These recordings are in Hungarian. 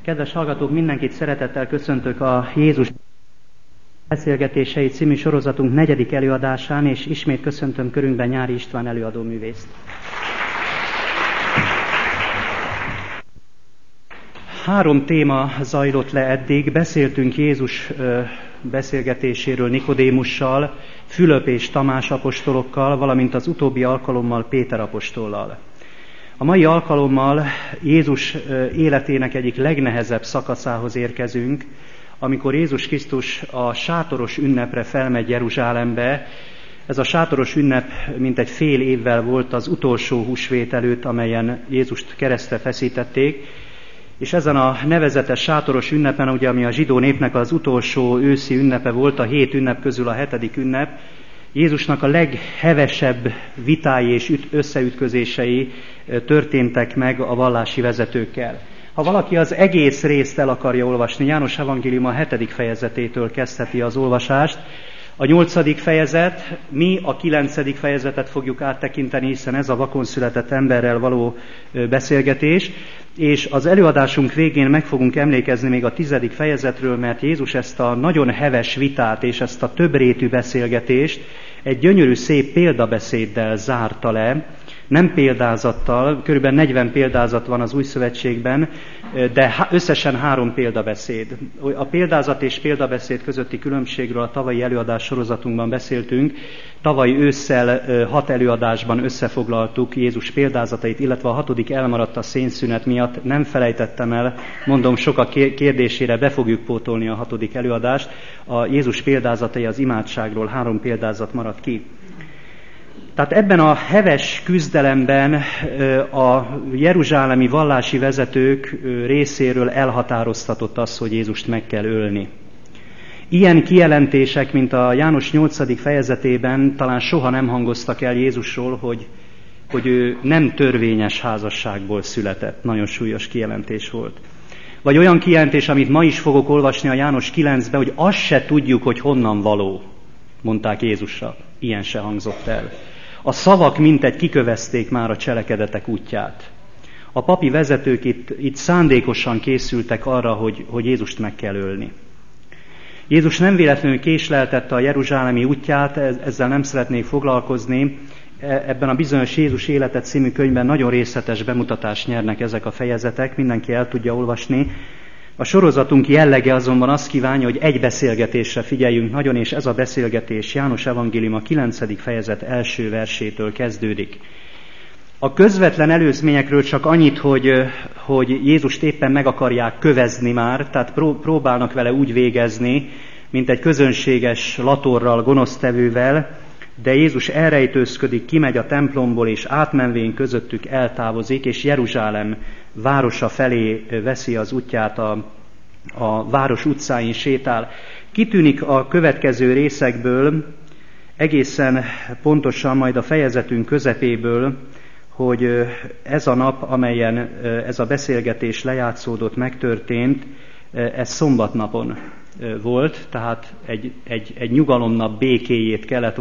Kedves hallgatók, mindenkit szeretettel köszöntök a Jézus beszélgetései című sorozatunk 4. előadásán, és ismét köszöntöm körünkben Nyári István előadóművészt. 3 téma zajlott le eddig. Beszéltünk Jézus beszélgetéséről Nikodémussal, Fülöp és Tamás apostolokkal, valamint az utóbbi alkalommal Péter apostollal. A mai alkalommal Jézus életének egyik legnehezebb szakaszához érkezünk, amikor Jézus Krisztus a sátoros ünnepre felmegy Jeruzsálembe. Ez a sátoros ünnep mintegy fél évvel volt az utolsó húsvét előtt, amelyen Jézust keresztre feszítették, és ezen a nevezetes sátoros ünnepen, ugye, ami a zsidó népnek az utolsó őszi ünnepe volt, a 7 ünnep közül a 7. ünnep, Jézusnak a leghevesebb vitái és összeütközései történtek meg a vallási vezetőkkel. Ha valaki az egész részt el akarja olvasni, János evangéliuma 7. fejezetétől kezdheti az olvasást. A 8. fejezet, mi a 9. fejezetet fogjuk áttekinteni, hiszen ez a vakon született emberrel való beszélgetés, és az előadásunk végén meg fogunk emlékezni még a 10. fejezetről, mert Jézus ezt a nagyon heves vitát és ezt a többrétű beszélgetést egy gyönyörű szép példabeszéddel zárta le, nem példázattal, körülbelül 40 példázat van az Új Szövetségben, de összesen 3 példabeszéd. A példázat és példabeszéd közötti különbségről a tavalyi előadás sorozatunkban beszéltünk. Tavaly ősszel 6 előadásban összefoglaltuk Jézus példázatait, illetve a 6. elmaradt a szénszünet miatt. Nem felejtettem el, mondom, sokak kérdésére be fogjuk pótolni a 6. előadást. A Jézus példázatai az imádságról 3 példázat maradt ki. Tehát ebben a heves küzdelemben a jeruzsálemi vallási vezetők részéről elhatároztatott az, hogy Jézust meg kell ölni. Ilyen kijelentések, mint a János 8. fejezetében talán soha nem hangoztak el Jézusról, hogy ő nem törvényes házasságból született. Nagyon súlyos kijelentés volt. Vagy olyan kijelentés, amit ma is fogok olvasni a János 9-ben, hogy azt se tudjuk, hogy honnan való, mondták Jézusra. Ilyen se hangzott el. A szavak mintegy kikövezték már a cselekedetek útját. A papi vezetők itt szándékosan készültek arra, hogy Jézust meg kell ölni. Jézus nem véletlenül késleltette a jeruzsálemi útját, ezzel nem szeretnék foglalkozni. Ebben a Bizonyos Jézus élete című könyvben nagyon részletes bemutatást nyernek ezek a fejezetek, mindenki el tudja olvasni. A sorozatunk jellege azonban azt kívánja, hogy egy beszélgetésre figyeljünk nagyon, és ez a beszélgetés János evangéliuma 9. fejezet első versétől kezdődik. A közvetlen előzményekről csak annyit, hogy Jézust éppen meg akarják kövezni már, tehát próbálnak vele úgy végezni, mint egy közönséges latorral, gonosztevővel, de Jézus elrejtőzködik, kimegy a templomból, és átmenvén közöttük eltávozik, és Jeruzsálem városa felé veszi az útját, a város utcáin sétál. Kitűnik a következő részekből, egészen pontosan majd a fejezetünk közepéből, hogy ez a nap, amelyen ez a beszélgetés lejátszódott, megtörtént, ez szombatnapon volt, tehát egy nyugalomnap békéjét kellett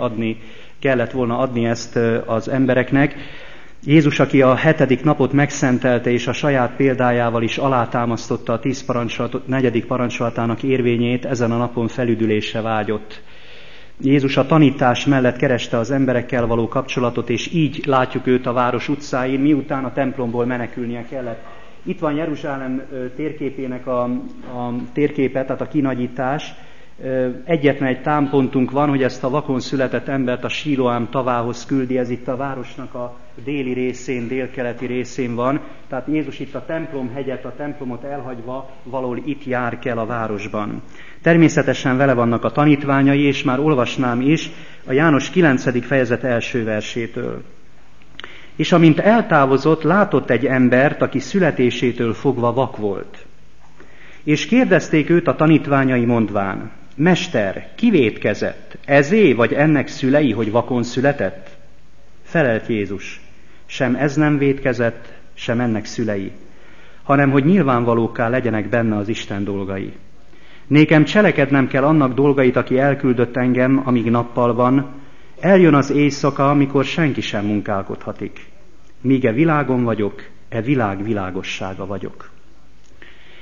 volna adni ezt az embereknek. Jézus, aki a 7. napot megszentelte, és a saját példájával is alátámasztotta a 10 parancsolat, 4. parancsolatának érvényét, ezen a napon felüdülésre vágyott. Jézus a tanítás mellett kereste az emberekkel való kapcsolatot, és így látjuk őt a város utcáin, miután a templomból menekülnie kellett. Itt van Jeruzsálem térképének a térképe, tehát a kinagyítás. Egyetlen egy támpontunk van, hogy ezt a vakon született embert a Síloám tavához küldi, ez itt a városnak a déli részén, délkeleti részén van. Tehát Jézus itt a templomhegyet, a templomot elhagyva valahol itt jár kell a városban. Természetesen vele vannak a tanítványai, és már olvasnám is a János 9. fejezet első versétől. És amint eltávozott, látott egy embert, aki születésétől fogva vak volt. És kérdezték őt a tanítványai mondván: Mester, ki vétkezett? Ezé vagy ennek szülei, hogy vakon született? Felelt Jézus: sem ez nem vétkezett, sem ennek szülei, hanem hogy nyilvánvalókká legyenek benne az Isten dolgai. Nékem cselekednem kell annak dolgait, aki elküldött engem, amíg nappal van. Eljön az éjszaka, amikor senki sem munkálkodhatik. Míg e világon vagyok, e világ világossága vagyok.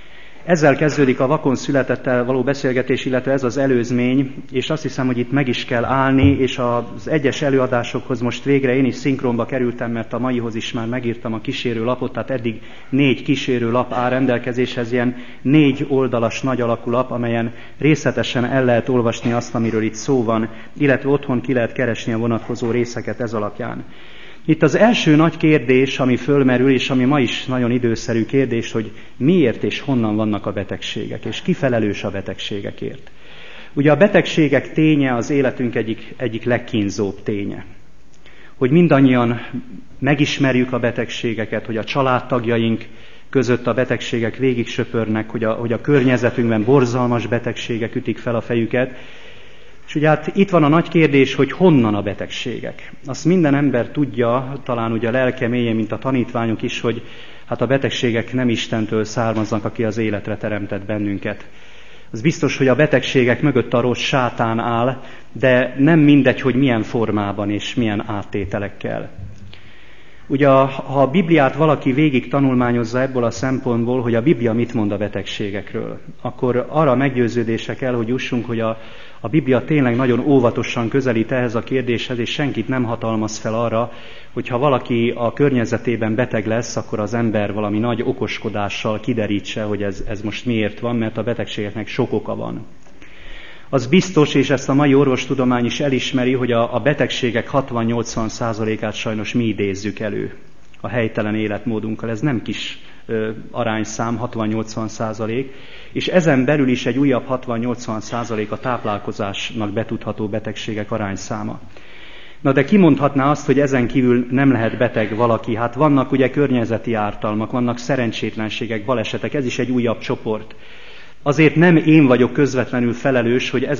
Ezzel kezdődik a vakon születettel való beszélgetés, illetve ez az előzmény, és azt hiszem, hogy itt meg is kell állni, és az egyes előadásokhoz most végre én is szinkronba kerültem, mert a maihoz is már megírtam a kísérő lapot, tehát eddig 4 kísérő lap áll rendelkezéshez, ilyen 4 oldalas nagy alakú lap, amelyen részletesen el lehet olvasni azt, amiről itt szó van, illetve otthon ki lehet keresni a vonatkozó részeket ez alapján. Itt az első nagy kérdés, ami fölmerül, és ami ma is nagyon időszerű kérdés, hogy miért és honnan vannak a betegségek, és ki felelős a betegségekért. Ugye a betegségek ténye az életünk egyik legkínzóbb ténye. Hogy mindannyian megismerjük a betegségeket, hogy a családtagjaink között a betegségek végig söpörnek, hogy a környezetünkben borzalmas betegségek ütik fel a fejüket. És ugye hát itt van a nagy kérdés, hogy honnan a betegségek. Azt minden ember tudja, talán ugye a lelke mélyén, mint a tanítványok is, hogy hát a betegségek nem Istentől származnak, aki az életre teremtett bennünket. Az biztos, hogy a betegségek mögött a rossz sátán áll, de nem mindegy, hogy milyen formában és milyen áttételekkel. Ugye, ha a Bibliát valaki végig tanulmányozza ebből a szempontból, hogy a Biblia mit mond a betegségekről, akkor arra meggyőződésre kell, hogy jussunk, hogy a Biblia tényleg nagyon óvatosan közelít ehhez a kérdéshez, és senkit nem hatalmaz fel arra, hogy ha valaki a környezetében beteg lesz, akkor az ember valami nagy okoskodással kiderítse, hogy ez most miért van, mert a betegségeknek sok oka van. Az biztos, és ezt a mai orvostudomány is elismeri, hogy a betegségek 60-80%-át sajnos mi idézzük elő a helytelen életmódunkkal. Ez nem kis arányszám, 60-80%, és ezen belül is egy újabb 60-80% a táplálkozásnak betudható betegségek arányszáma. Na de ki mondhatná azt, hogy ezen kívül nem lehet beteg valaki? Hát vannak ugye környezeti ártalmak, vannak szerencsétlenségek, balesetek, ez is egy újabb csoport. Azért nem én vagyok közvetlenül felelős, hogy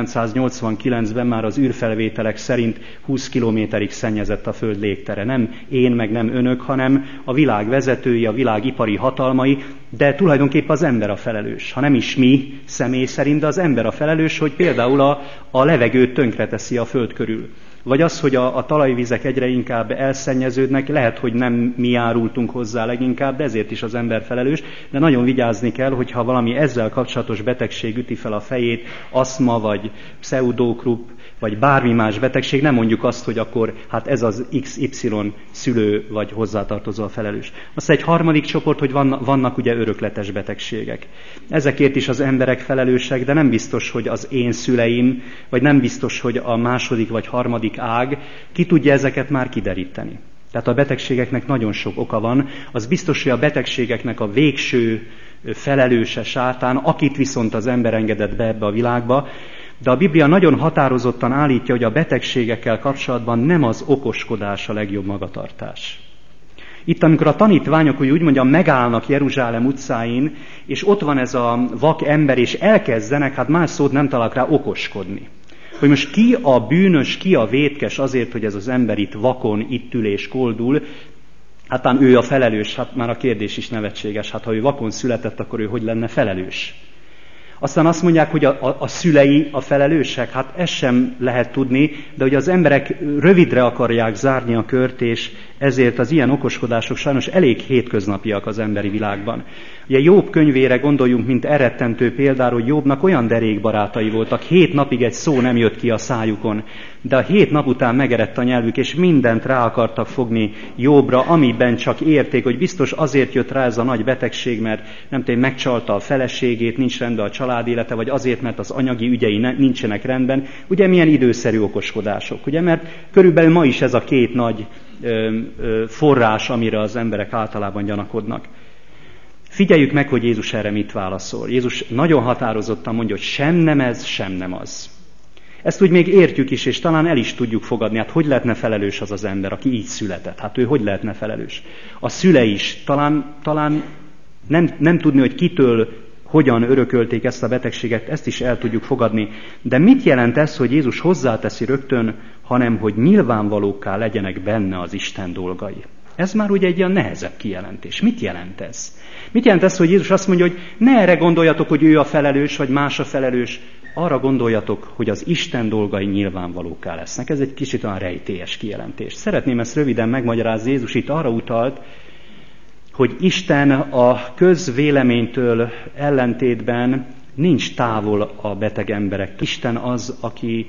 1989-ben már az űrfelvételek szerint 20 kilométerig szennyezett a Föld légtere. Nem én, meg nem önök, hanem a világ vezetői, a világ ipari hatalmai, de tulajdonképpen az ember a felelős. Ha nem is mi személy szerint, de az ember a felelős, hogy például a levegőt tönkreteszi a Föld körül. Vagy az, hogy a talajvizek egyre inkább elszennyeződnek, lehet, hogy nem mi járultunk hozzá leginkább, de ezért is az ember felelős, de nagyon vigyázni kell, hogyha valami ezzel kapcsolatos betegség üti fel a fejét, aszma, vagy pseudokrupp, vagy bármi más betegség, nem mondjuk azt, hogy akkor hát ez az XY szülő vagy hozzátartozó a felelős. Aztán egy harmadik csoport, hogy vannak ugye örökletes betegségek. Ezekért is az emberek felelősek, de nem biztos, hogy az én szüleim, vagy nem biztos, hogy a második vagy harmadik ág ki tudja ezeket már kideríteni. Tehát a betegségeknek nagyon sok oka van. Az biztos, hogy a betegségeknek a végső felelőse sátán, akit viszont az ember engedett be ebbe a világba, de a Biblia nagyon határozottan állítja, hogy a betegségekkel kapcsolatban nem az okoskodás a legjobb magatartás. Itt, amikor a tanítványok, úgy mondjam, megállnak Jeruzsálem utcáin, és ott van ez a vak ember, és elkezdenek, hát más szót nem találok rá, okoskodni. Hogy most ki a bűnös, ki a vétkes azért, hogy ez az ember itt vakon, itt ül és koldul, hát ő a felelős, hát már a kérdés is nevetséges, hát ha ő vakon született, akkor ő hogy lenne felelős? Aztán azt mondják, hogy a szülei a felelősek, hát ezt sem lehet tudni, de hogy az emberek rövidre akarják zárni a kört, és ezért az ilyen okoskodások sajnos elég hétköznapiak az emberi világban. Ugye Jobb könyvére gondoljunk, mint elrettentő például, hogy Jobbnak olyan derék barátai voltak, 7 napig egy szó nem jött ki a szájukon, de a 7 nap után megerett a nyelvük, és mindent rá akartak fogni Jobbra, amiben csak érték, hogy biztos azért jött rá ez a nagy betegség, mert nem tudom, megcsalta a feleségét, nincs rendben a családélete, vagy azért, mert az anyagi ügyei nincsenek rendben. Ugye milyen időszerű okoskodások, ugye? Mert körülbelül ma is ez a 2 nagy forrás, amire az emberek általában gyanakodnak. Figyeljük meg, hogy Jézus erre mit válaszol. Jézus nagyon határozottan mondja, hogy sem nem ez, sem nem az. Ezt úgy még értjük is, és talán el is tudjuk fogadni. Hát hogy lehetne felelős az az ember, aki így született? Hát ő hogy lehetne felelős? A szüle is talán nem tudni, hogy kitől, hogyan örökölték ezt a betegséget, ezt is el tudjuk fogadni. De mit jelent ez, hogy Jézus hozzáteszi rögtön, hanem hogy nyilvánvalókká legyenek benne az Isten dolgai? Ez már ugye egy ilyen nehezebb kijelentés. Mit jelent ez? Mit jelent ez, hogy Jézus azt mondja, hogy ne erre gondoljatok, hogy ő a felelős, vagy más a felelős, arra gondoljatok, hogy az Isten dolgai nyilvánvalókká lesznek. Ez egy kicsit olyan rejtélyes kijelentés. Szeretném ezt röviden megmagyarázni. Jézus itt arra utalt, hogy Isten a közvéleménytől ellentétben nincs távol a beteg emberek. Isten az,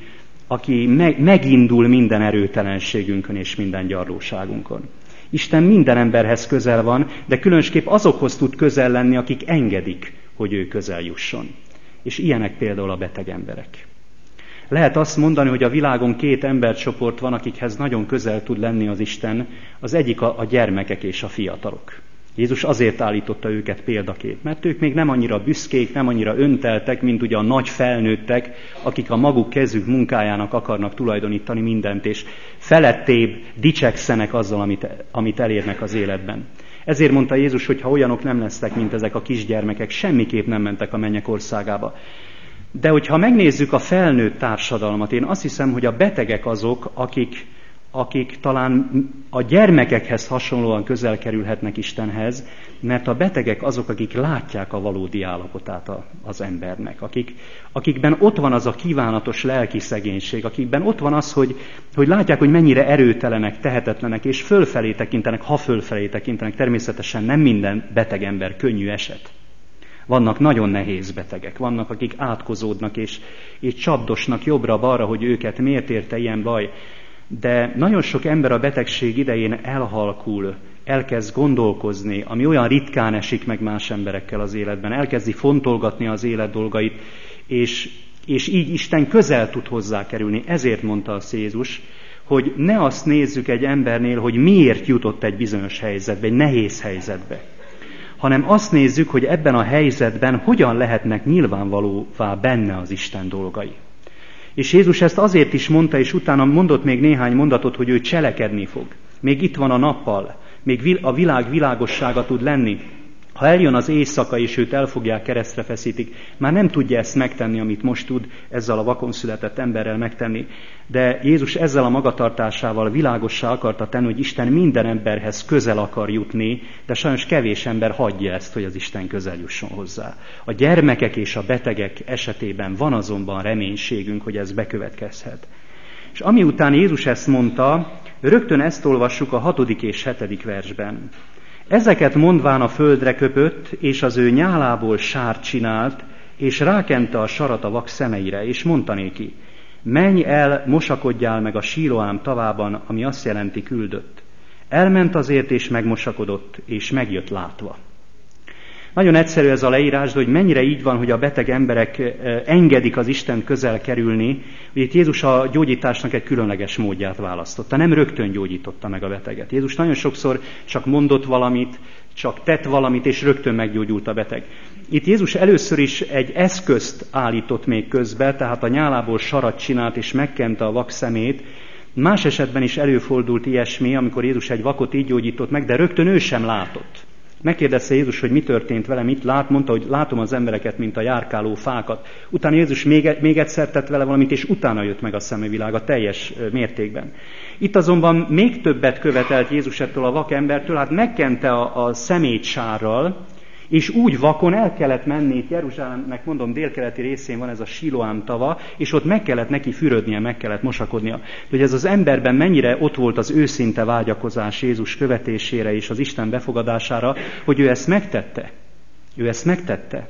aki megindul minden erőtelenségünkön és minden gyarlóságunkon. Isten minden emberhez közel van, de különösképp azokhoz tud közel lenni, akik engedik, hogy ő közel jusson. És ilyenek például a beteg emberek. Lehet azt mondani, hogy a világon két embercsoport van, akikhez nagyon közel tud lenni az Isten. Az egyik a gyermekek és a fiatalok. Jézus azért állította őket példaként, mert ők még nem annyira büszkék, nem annyira önteltek, mint ugye a nagy felnőttek, akik a maguk kezük munkájának akarnak tulajdonítani mindent, és felettébb dicsekszenek azzal, amit elérnek az életben. Ezért mondta Jézus, hogy ha olyanok nem lesznek, mint ezek a kisgyermekek, semmiképp nem mentek a mennyek országába. De hogyha megnézzük a felnőtt társadalmat, én azt hiszem, hogy a betegek azok, akik talán a gyermekekhez hasonlóan közel kerülhetnek Istenhez, mert a betegek azok, akik látják a valódi állapotát az embernek, akikben ott van az a kívánatos lelki szegénység, akikben ott van az, hogy látják, hogy mennyire erőtelenek, tehetetlenek, és fölfelé tekintenek, ha fölfelé tekintenek, természetesen nem minden beteg ember könnyű eset. Vannak nagyon nehéz betegek, vannak, akik átkozódnak, és csapdosnak jobbra-balra, hogy őket miért érte ilyen baj. De nagyon sok ember a betegség idején elhalkul, elkezd gondolkozni, ami olyan ritkán esik meg más emberekkel az életben, elkezdi fontolgatni az élet dolgait, és így Isten közel tud hozzá kerülni. Ezért mondta azt Jézus, hogy ne azt nézzük egy embernél, hogy miért jutott egy bizonyos helyzetbe, egy nehéz helyzetbe, hanem azt nézzük, hogy ebben a helyzetben hogyan lehetnek nyilvánvalóvá benne az Isten dolgai. És Jézus ezt azért is mondta, és utána mondott még néhány mondatot, hogy ő cselekedni fog. Még itt van a nappal, még a világ világossága tud lenni. Ha eljön az éjszaka, és őt elfogják, keresztre feszítik, már nem tudja ezt megtenni, amit most tud ezzel a vakon született emberrel megtenni. De Jézus ezzel a magatartásával világossá akarta tenni, hogy Isten minden emberhez közel akar jutni, de sajnos kevés ember hagyja ezt, hogy az Isten közel jusson hozzá. A gyermekek és a betegek esetében van azonban reménységünk, hogy ez bekövetkezhet. És amiután Jézus ezt mondta, rögtön ezt olvassuk a 6. és 7. versben. Ezeket mondván a földre köpött, és az ő nyálából sárt csinált, és rákente a sarat a vak szemeire, és mondta néki, menj el, mosakodjál meg a Síloám tavában, ami azt jelenti küldött. Elment azért, és megmosakodott, és megjött látva. Nagyon egyszerű ez a leírás, de hogy mennyire így van, hogy a beteg emberek engedik az Isten közel kerülni, hogy itt Jézus a gyógyításnak egy különleges módját választotta. Nem rögtön gyógyította meg a beteget. Jézus nagyon sokszor csak mondott valamit, csak tett valamit, és rögtön meggyógyult a beteg. Itt Jézus először is egy eszközt állított még közbe, tehát a nyálából sarat csinált, és megkente a vak szemét. Más esetben is előfordult ilyesmi, amikor Jézus egy vakot így gyógyított meg, de rögtön ő sem látott. Megkérdezte Jézus, hogy mi történt vele, mit lát, mondta, hogy látom az embereket, mint a járkáló fákat. Utána Jézus még egyszer tett vele valamit, és utána jött meg a szemevilága teljes mértékben. Itt azonban még többet követelt Jézus ettől a vakembertől, hát megkente a szemét sárral, és úgy vakon el kellett menni, itt Jeruzsálemnek mondom délkeleti részén van ez a Síloám tava, és ott meg kellett neki fürödnie, meg kellett mosakodnia. Hogy ez az emberben mennyire ott volt az őszinte vágyakozás Jézus követésére és az Isten befogadására, hogy ő ezt megtette. Ő ezt megtette.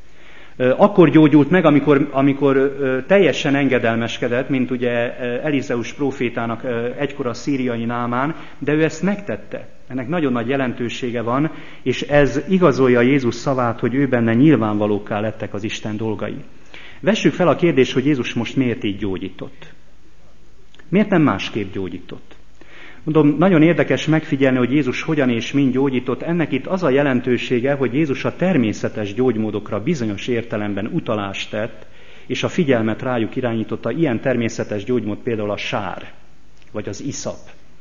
Akkor gyógyult meg, amikor teljesen engedelmeskedett, mint ugye Elizeus prófétának egykor a szíriai Námán, de ő ezt megtette. Ennek nagyon nagy jelentősége van, és ez igazolja Jézus szavát, hogy ő benne nyilvánvalókká lettek az Isten dolgai. Vessük fel a kérdést, hogy Jézus most miért így gyógyított. Miért nem másképp gyógyított? Mondom, nagyon érdekes megfigyelni, hogy Jézus hogyan és mind gyógyított. Ennek itt az a jelentősége, hogy Jézus a természetes gyógymódokra bizonyos értelemben utalást tett, és a figyelmet rájuk irányította. Ilyen természetes gyógymód például a sár, vagy az iszap.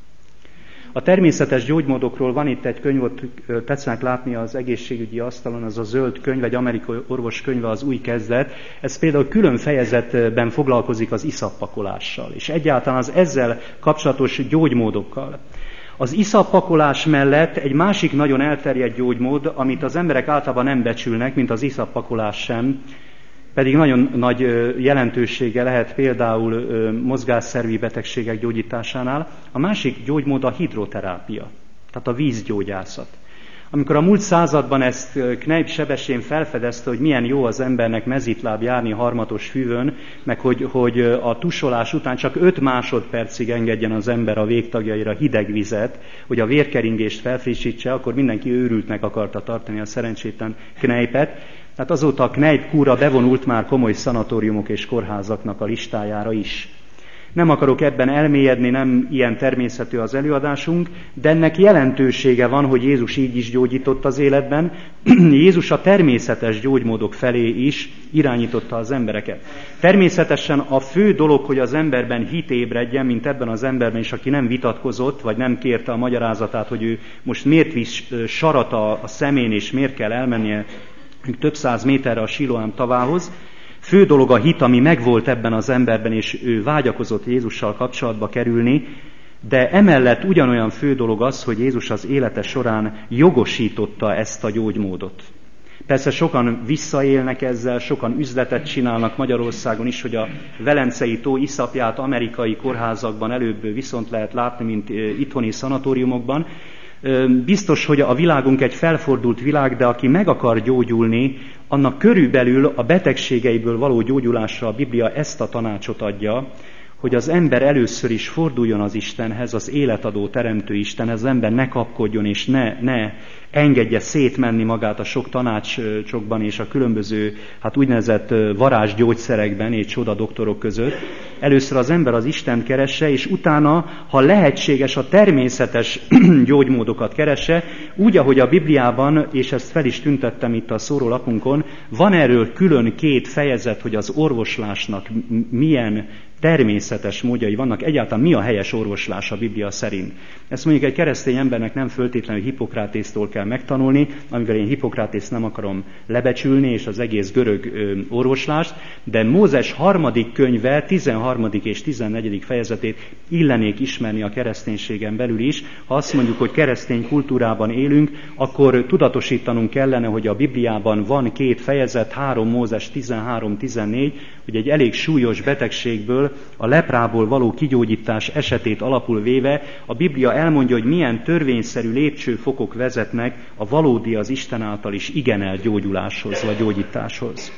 A természetes gyógymódokról van itt egy könyv, ott tetszenek látni az egészségügyi asztalon, az a zöld könyv, egy amerikai orvos könyve, az Új Kezdet. Ez például külön fejezetben foglalkozik az iszappakolással, és egyáltalán az ezzel kapcsolatos gyógymódokkal. Az iszappakolás mellett egy másik nagyon elterjedt gyógymód, amit az emberek általában nem becsülnek, mint az iszappakolás sem, pedig nagyon nagy jelentősége lehet például mozgásszervi betegségek gyógyításánál. A másik gyógymód a hidroterápia, tehát a vízgyógyászat. Amikor a múlt században ezt Kneipp Sebestyén felfedezte, hogy milyen jó az embernek mezitláb járni harmatos füvön, meg hogy a tusolás után csak 5 másodpercig engedjen az ember a végtagjaira hideg vizet, hogy a vérkeringést felfrissítse, akkor mindenki őrültnek akarta tartani a szerencsétlen Kneippet. Tehát azóta a Kneipp kúra bevonult már komoly szanatóriumok és kórházaknak a listájára is. Nem akarok ebben elmélyedni, nem ilyen természetű az előadásunk, de ennek jelentősége van, hogy Jézus így is gyógyított az életben. Jézus a természetes gyógymódok felé is irányította az embereket. Természetesen a fő dolog, hogy az emberben hit ébredjen, mint ebben az emberben is, aki nem vitatkozott, vagy nem kérte a magyarázatát, hogy ő most miért visz sarat a szemén, és miért kell elmennie több száz méterre a Siloám tavához. Fő dolog a hit, ami megvolt ebben az emberben, és ő vágyakozott Jézussal kapcsolatba kerülni, de emellett ugyanolyan fő dolog az, hogy Jézus az élete során jogosította ezt a gyógymódot. Persze sokan visszaélnek ezzel, sokan üzletet csinálnak Magyarországon is, hogy a Velencei tó iszapját amerikai kórházakban előbb viszont lehet látni, mint itthoni szanatóriumokban. Biztos, hogy a világunk egy felfordult világ, de aki meg akar gyógyulni, annak körülbelül a betegségeiből való gyógyulásra a Biblia ezt a tanácsot adja, hogy az ember először is forduljon az Istenhez, az életadó teremtő Istenhez, az ember ne kapkodjon és ne engedje szétmenni magát a sok tanácsokban és a különböző úgynevezett varázsgyógyszerekben és csodadoktorok között. Először az ember az Istent keresse, és utána, ha lehetséges, a természetes gyógymódokat keresse, úgy, ahogy a Bibliában, és ezt fel is tüntettem itt a szórólapunkon, van erről külön 2 fejezet, hogy az orvoslásnak milyen természetes módjai vannak, egyáltalán mi a helyes orvoslás a Biblia szerint. Ezt mondjuk egy keresztény embernek nem föltétlenül Hippokratésztól kell megtanulni, amivel én Hippokratészt nem akarom lebecsülni, és az egész görög orvoslást, de Mózes 3. könyve 13. és 14. fejezetét illenék ismerni a kereszténységen belül is. Ha azt mondjuk, hogy keresztény kultúrában élünk, akkor tudatosítanunk kellene, hogy a Bibliában van 2 fejezet, 3 Mózes 13-14, hogy egy elég súlyos betegségből, a leprából való kigyógyítás esetét alapul véve, a Biblia elmondja, hogy milyen törvényszerű lépcsőfokok vezetnek a valódi, az Isten által is igenelt gyógyuláshoz, vagy gyógyításhoz.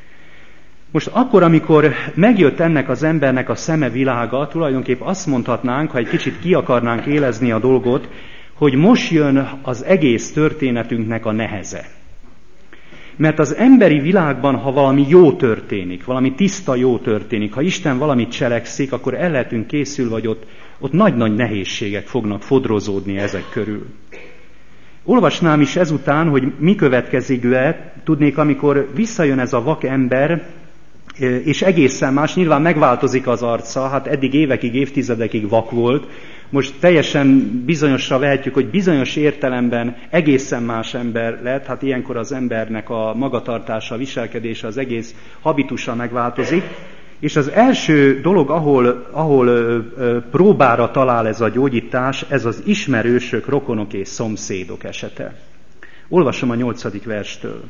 Most akkor, amikor megjött ennek az embernek a szeme világa, tulajdonképp azt mondhatnánk, ha egy kicsit ki akarnánk élezni a dolgot, hogy most jön az egész történetünknek a neheze. Mert az emberi világban, ha valami jó történik, valami tiszta jó történik, ha Isten valamit cselekszik, akkor el lehetünk készülni, hogy ott nagy-nagy nehézségek fognak fodrozódni ezek körül. Olvasnám is ezután, hogy mi következik le, tudnék, amikor visszajön ez a vak ember, és egészen más, nyilván megváltozik az arca, eddig évekig, évtizedekig vak volt, most teljesen bizonyosra vehetjük, hogy bizonyos értelemben egészen más ember lett, ilyenkor az embernek a magatartása, a viselkedése, az egész habitusa megváltozik, és az első dolog, ahol próbára talál ez a gyógyítás, ez az ismerősök, rokonok és szomszédok esete. Olvasom a 8. verstől.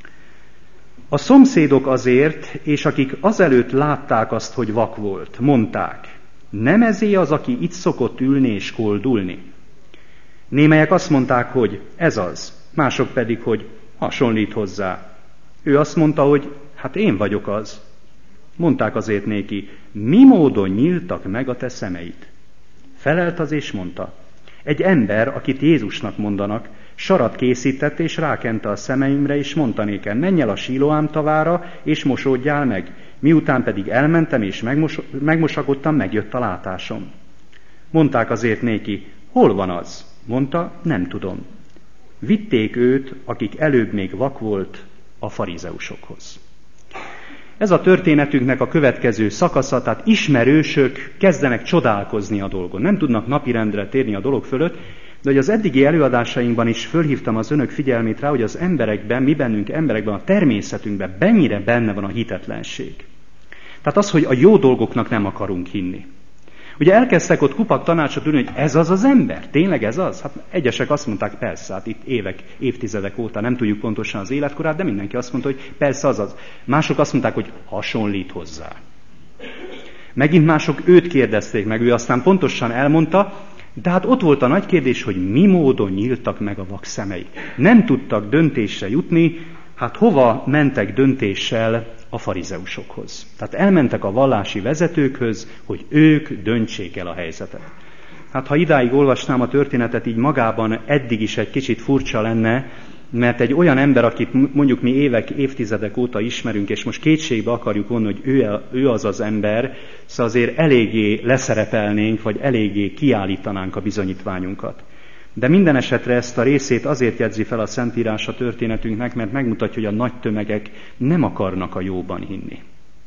A szomszédok azért, és akik azelőtt látták azt, hogy vak volt, mondták, nem ezé az, aki itt szokott ülni és koldulni? Némelyek azt mondták, hogy ez az, mások pedig, hogy hasonlít hozzá. Ő azt mondta, hogy én vagyok az. Mondták azért néki, mi módon nyíltak meg a te szemeid? Felelt az és mondta, egy ember, akit Jézusnak mondanak, sarat készített és rákente a szemeimre, és mondta nékem, menj el a Siloám tavára, és mosódjál meg. Miután pedig elmentem és megmosakodtam, megjött a látásom. Mondták azért néki, hol van az? Mondta, nem tudom. Vitték őt, akik előbb még vak volt, a farizeusokhoz. Ez a történetünknek a következő szakasza, tehát ismerősök kezdenek csodálkozni a dolgon. Nem tudnak napirendre térni a dolog fölött, de hogy az eddigi előadásainkban is fölhívtam az önök figyelmét rá, hogy az emberekben, mi bennünk emberekben, a természetünkben mennyire benne van a hitetlenség. Tehát az, hogy a jó dolgoknak nem akarunk hinni. Ugye elkezdtek ott kupak tanácsot ülni, hogy ez az az ember? Tényleg ez az? Egyesek azt mondták, persze, itt évtizedek óta nem tudjuk pontosan az életkorát, de mindenki azt mondta, hogy persze az az. Mások azt mondták, hogy hasonlít hozzá. Megint mások őt kérdezték meg, ő aztán pontosan elmondta, De hát ott volt a nagy kérdés, hogy mi módon nyíltak meg a vak szemei. Nem tudtak döntésre jutni, hát hova mentek döntéssel? A farizeusokhoz. Tehát elmentek a vallási vezetőkhöz, hogy ők döntsék el a helyzetet. Hát ha idáig olvasnám a történetet, így magában eddig is egy kicsit furcsa lenne, mert egy olyan ember, akit mondjuk mi évtizedek óta ismerünk, és most kétségbe akarjuk vonni, hogy ő az az ember, szóval azért eléggé leszerepelnénk, vagy eléggé kiállítanánk a bizonyítványunkat. De minden esetre ezt a részét azért jegyzi fel a Szentírás a történetünknek, mert megmutatja, hogy a nagy tömegek nem akarnak a jóban hinni.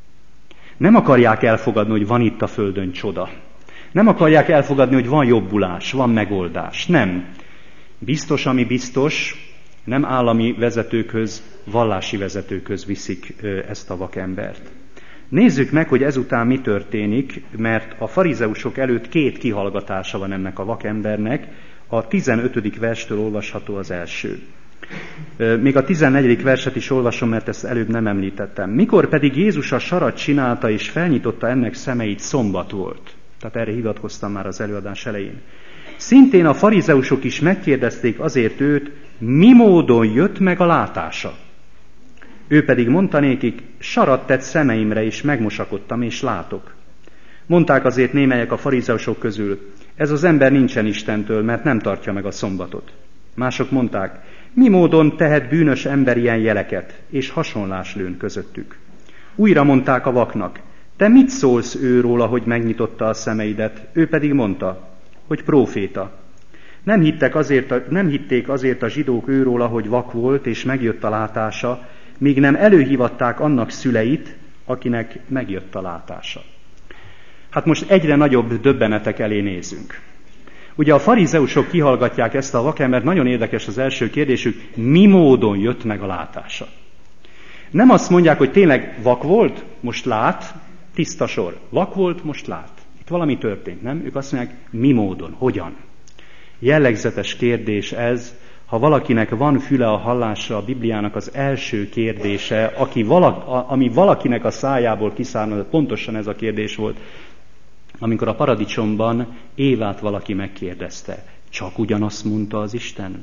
Nem akarják elfogadni, hogy van itt a földön csoda. Nem akarják elfogadni, hogy van jobbulás, van megoldás. Nem. Biztos, ami biztos, nem állami vezetőkhöz, vallási vezetőkhöz viszik ezt a vakembert. Nézzük meg, hogy ezután mi történik, mert a farizeusok előtt 2 kihallgatása van ennek a vakembernek. A 15. verstől olvasható az első. Még a 14. verset is olvasom, mert ezt előbb nem említettem. Mikor pedig Jézus a sarat csinálta és felnyitotta ennek szemeit, szombat volt. Tehát erre hivatkoztam már az előadás elején. Szintén a farizeusok is megkérdezték azért őt, mi módon jött meg a látása. Ő pedig mondta nékik, sarat tett szemeimre, és megmosakodtam, és látok. Mondták azért némelyek a farizeusok közül, ez az ember nincsen Istentől, mert nem tartja meg a szombatot. Mások mondták, mi módon tehet bűnös ember ilyen jeleket, és hasonlás lőn közöttük. Újra mondták a vaknak, te mit szólsz őróla, hogy megnyitotta a szemeidet? Ő pedig mondta, hogy próféta. Nem hitték azért a zsidók őróla, hogy vak volt, és megjött a látása, míg nem előhívatták annak szüleit, akinek megjött a látása. Hát most egyre nagyobb döbbenetek elé nézünk. Ugye a farizeusok kihallgatják ezt a vakembert, nagyon érdekes az első kérdésük, mi módon jött meg a látása. Nem azt mondják, hogy tényleg vak volt, most lát, tiszta sor. Vak volt, most lát. Itt valami történt, nem? Ők azt mondják, mi módon, hogyan? Jellegzetes kérdés ez, ha valakinek van füle a hallásra, a Bibliának az első kérdése, ami valakinek a szájából kiszármazott, pontosan ez a kérdés volt, amikor a paradicsomban Évát valaki megkérdezte, csak ugyanazt mondta az Isten?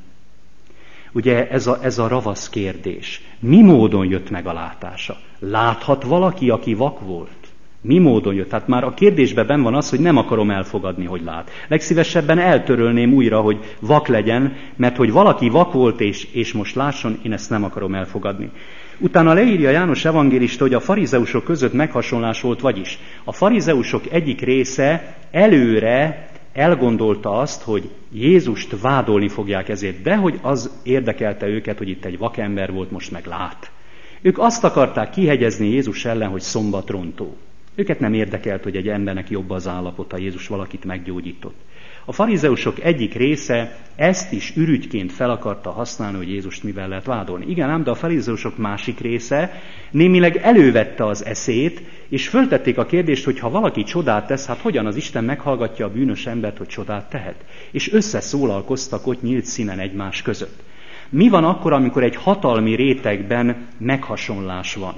Ugye ez a ravasz kérdés. Mi módon jött meg a látása? Láthat valaki, aki vak volt? Mi módon jött? Tehát már a kérdésben benn van az, hogy nem akarom elfogadni, hogy lát. Legszívesebben eltörölném újra, hogy vak legyen, mert hogy valaki vak volt és most lásson, én ezt nem akarom elfogadni. Utána leírja János evangélista, hogy a farizeusok között meghasonlás volt, vagyis a farizeusok egyik része előre elgondolta azt, hogy Jézust vádolni fogják ezért, de hogy az érdekelte őket, hogy itt egy vakember volt, most meg lát. Ők azt akarták kihegyezni Jézus ellen, hogy szombatrontó. Őket nem érdekelt, hogy egy embernek jobb az állapota, Jézus valakit meggyógyított. A farizeusok egyik része ezt is ürügyként fel akarta használni, hogy Jézust mivel lehet vádolni. Igen ám, de a farizeusok másik része némileg elővette az eszét, és föltették a kérdést, hogy ha valaki csodát tesz, hát hogyan az Isten meghallgatja a bűnös embert, hogy csodát tehet? És összeszólalkoztak ott nyílt színen egymás között. Mi van akkor, amikor egy hatalmi rétegben meghasonlás van?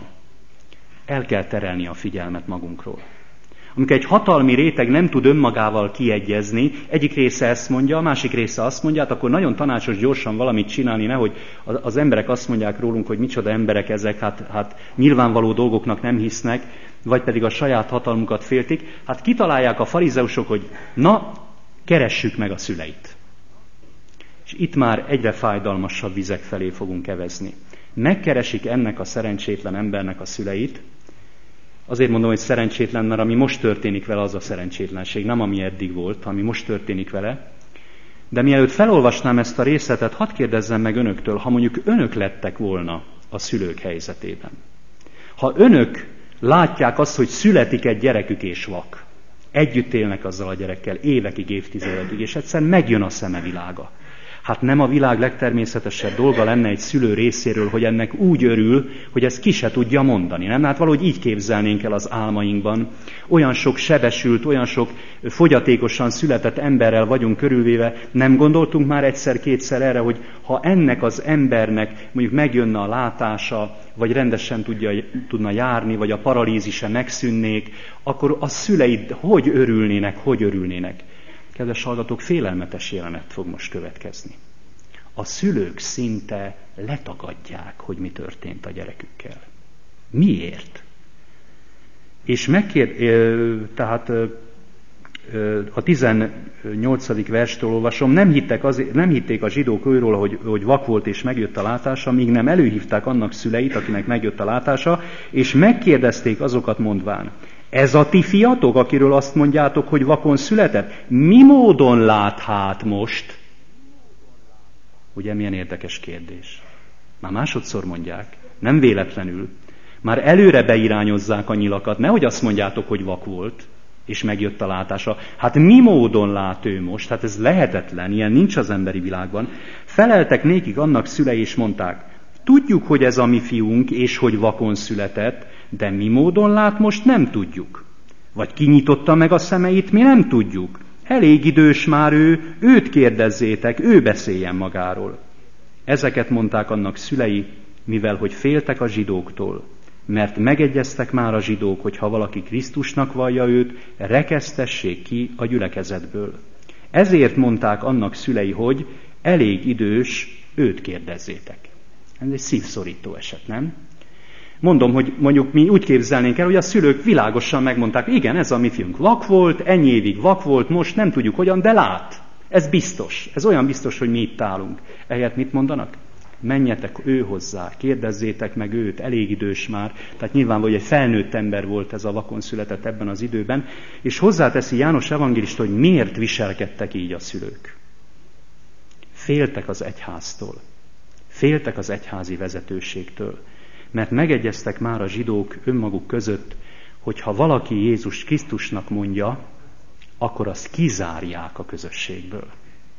El kell terelni a figyelmet magunkról. Amikor egy hatalmi réteg nem tud önmagával kiegyezni, egyik része ezt mondja, a másik része azt mondja, hát akkor nagyon tanácsos gyorsan valamit csinálni, nehogy az emberek azt mondják rólunk, hogy micsoda emberek ezek, hát nyilvánvaló dolgoknak nem hisznek, vagy pedig a saját hatalmukat féltik. Hát kitalálják a farizeusok, hogy na, keressük meg a szüleit. És itt már egyre fájdalmasabb vizek felé fogunk evezni. Megkeresik ennek a szerencsétlen embernek a szüleit. Azért mondom, hogy szerencsétlen, mert ami most történik vele, az a szerencsétlenség, nem ami eddig volt, ami most történik vele. De mielőtt felolvasnám ezt a részletet, hadd kérdezzem meg önöktől, ha mondjuk önök lettek volna a szülők helyzetében. Ha önök látják azt, hogy születik egy gyerekük és vak, együtt élnek azzal a gyerekkel évekig, évtizedekig, és egyszer megjön a szeme világa. Hát nem a világ legtermészetesebb dolga lenne egy szülő részéről, hogy ennek úgy örül, hogy ezt ki se tudja mondani. Nem? Hát valahogy így képzelnénk el az álmainkban. Olyan sok sebesült, olyan sok fogyatékosan született emberrel vagyunk körülvéve. Nem gondoltunk már egyszer-kétszer erre, hogy ha ennek az embernek mondjuk megjönne a látása, vagy rendesen tudna járni, vagy a paralízise megszűnnék, akkor a szüleid hogy örülnének? Kedves hallgatók, félelmetes jelenet fog most következni. A szülők szinte letagadják, hogy mi történt a gyerekükkel. Miért? És tehát a 18. verstől olvasom, nem hitték a zsidók őről, hogy vak volt és megjött a látása, míg nem előhívták annak szüleit, akinek megjött a látása, és megkérdezték azokat mondván, ez a ti fiatok, akiről azt mondjátok, hogy vakon született? Mi módon lát hát most? Ugye milyen érdekes kérdés. Már másodszor mondják, nem véletlenül. Már előre beirányozzák a nyilakat, nehogy azt mondjátok, hogy vak volt, és megjött a látása. Hát mi módon lát ő most? Hát ez lehetetlen, ilyen nincs az emberi világban. Feleltek nékik annak szülei, és mondták, tudjuk, hogy ez a mi fiunk, és hogy vakon született, de mi módon lát most, nem tudjuk. Vagy kinyitotta meg a szemeit, mi nem tudjuk. Elég idős már ő, őt kérdezzétek, ő beszéljen magáról. Ezeket mondták annak szülei, mivel hogy féltek a zsidóktól, mert megegyeztek már a zsidók, hogy ha valaki Krisztusnak vallja őt, rekesztessék ki a gyülekezetből. Ezért mondták annak szülei, hogy elég idős, őt kérdezzétek. Ez egy szívszorító eset, nem? Mondom, hogy mondjuk mi úgy képzelnénk el, hogy a szülők világosan megmondták, igen, ez a mi fiunk vak volt, ennyi évig vak volt, most nem tudjuk hogyan, de lát. Ez biztos. Ez olyan biztos, hogy mi itt állunk. Ehelyett mit mondanak? Menjetek ő hozzá, kérdezzétek meg őt, elég idős már. Tehát nyilvánvaló, hogy egy felnőtt ember volt ez a vakon született ebben az időben. És hozzáteszi János evangélista, hogy miért viselkedtek így a szülők. Féltek az egyháztól. Féltek az egyházi vezetőségtől. Mert megegyeztek már a zsidók önmaguk között, hogy ha valaki Jézus Krisztusnak mondja, akkor azt kizárják a közösségből.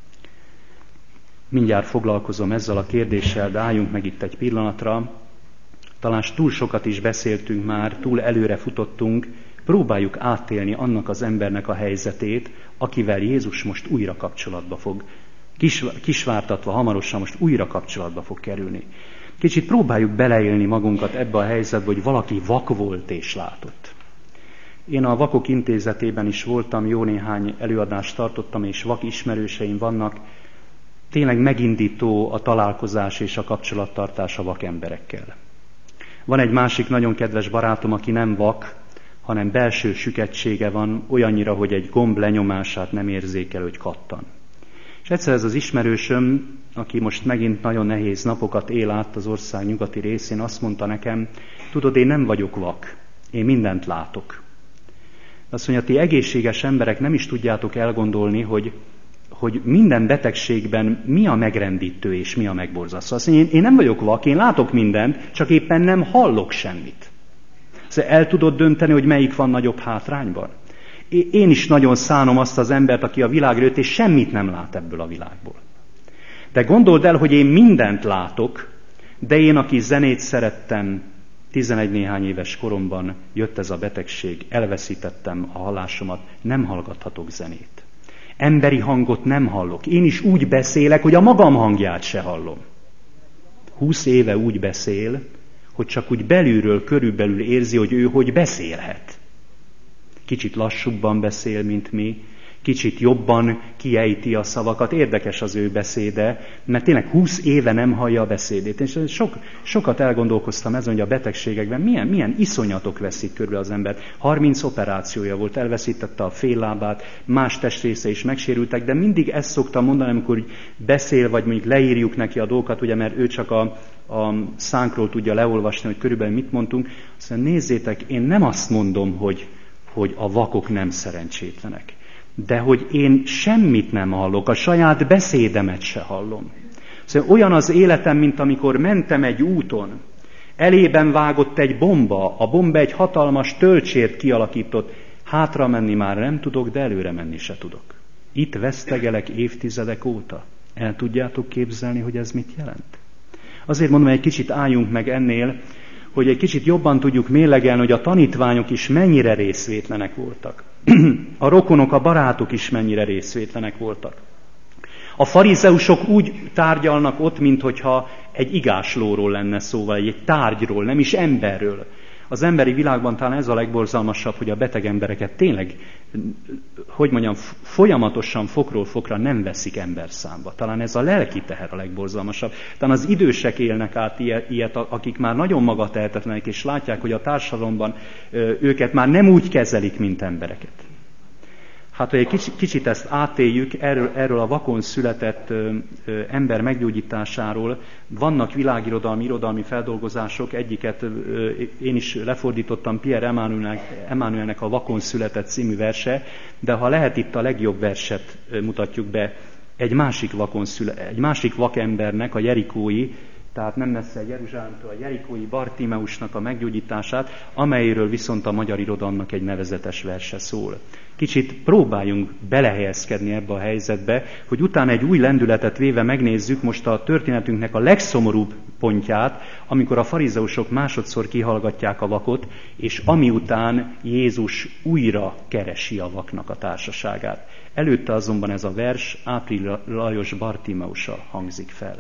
Mindjárt foglalkozom ezzel a kérdéssel, de álljunk meg itt egy pillanatra. Talán túl sokat is beszéltünk már, túl előre futottunk, próbáljuk átélni annak az embernek a helyzetét, akivel Jézus most újra kapcsolatba fog, kisvártatva hamarosan most újra kapcsolatba fog kerülni. Kicsit próbáljuk beleélni magunkat ebbe a helyzetbe, hogy valaki vak volt és látott. Én a Vakok Intézetében is voltam, jó néhány előadást tartottam, és vak ismerőseim vannak. Tényleg megindító a találkozás és a kapcsolattartás a vak emberekkel. Van egy másik nagyon kedves barátom, aki nem vak, hanem belső süketsége van, olyannyira, hogy egy gomb lenyomását nem érzékel, hogy kattan. És egyszer ez az ismerősöm, aki most megint nagyon nehéz napokat él át az ország nyugati részén, azt mondta nekem, tudod, én nem vagyok vak, én mindent látok. Azt mondja, ti egészséges emberek nem is tudjátok elgondolni, hogy minden betegségben mi a megrendítő és mi a megborzasztó. Azt mondja, én nem vagyok vak, én látok mindent, csak éppen nem hallok semmit. Szóval el tudod dönteni, hogy melyik van nagyobb hátrányban? Én is nagyon szánom azt az embert, aki a világra jött, és semmit nem lát ebből a világból. De gondold el, hogy én mindent látok, de én, aki zenét szerettem, 11 néhány éves koromban jött ez a betegség, elveszítettem a hallásomat, nem hallgathatok zenét. Emberi hangot nem hallok. Én is úgy beszélek, hogy a magam hangját se hallom. 20 éve úgy beszél, hogy csak úgy belülről, körülbelül érzi, hogy ő hogy beszélhet. Kicsit lassúbban beszél, mint mi, kicsit jobban kiejti a szavakat. Érdekes az ő beszéde, mert tényleg 20 éve nem hallja a beszédét. És sokat elgondolkoztam ezen, hogy a betegségekben milyen iszonyatok veszik körül az embert. 30 operációja volt, elveszítette a fél lábát, más testrésze is megsérültek, de mindig ezt szoktam mondani, amikor beszél, vagy mondjuk leírjuk neki a dolgokat, ugye, mert ő csak a szánkról tudja leolvasni, hogy körülbelül mit mondtunk. Azt mondja, nézzétek, én nem azt mondom, hogy a vakok nem szerencsétlenek. De hogy én semmit nem hallok, a saját beszédemet se hallom. Szóval olyan az életem, mint amikor mentem egy úton, elében vágott egy bomba, a bomba egy hatalmas tölcsért kialakított, hátra menni már nem tudok, de előre menni se tudok. Itt vesztegelek évtizedek óta. El tudjátok képzelni, hogy ez mit jelent? Azért mondom, hogy egy kicsit álljunk meg ennél, hogy egy kicsit jobban tudjuk mérlegelni, hogy a tanítványok is mennyire részvétlenek voltak. A rokonok, a barátok is mennyire részvétlenek voltak. A farizeusok úgy tárgyalnak ott, minthogyha egy igáslóról lenne szó, vagy egy tárgyról, nem is emberről. Az emberi világban talán ez a legborzalmasabb, hogy a beteg embereket tényleg, folyamatosan fokról fokra nem veszik emberszámba. Talán ez a lelki teher a legborzalmasabb. Talán az idősek élnek át ilyet, akik már nagyon magatehetetlenek, és látják, hogy a társadalomban őket már nem úgy kezelik, mint embereket. Hát, hogy egy kicsit ezt átéljük, erről a vakon született ember meggyógyításáról vannak irodalmi feldolgozások, egyiket én is lefordítottam, Pierre Emmanuelnek a Vakon született című verse, de ha lehet, itt a legjobb verset mutatjuk be, egy másik vakembernek, a jerikói, tehát nem messze Jeruzsálemtől, a jerikói Bartimeusnak a meggyógyítását, amelyről viszont a magyar irodalomnak egy nevezetes verse szól. Kicsit próbáljunk belehelyezkedni ebbe a helyzetbe, hogy utána egy új lendületet véve megnézzük most a történetünknek a legszomorúbb pontját, amikor a farizeusok másodszor kihallgatják a vakot, és amiután Jézus újra keresi a vaknak a társaságát. Előtte azonban ez a vers Április Lajos Bartimeusa hangzik fel.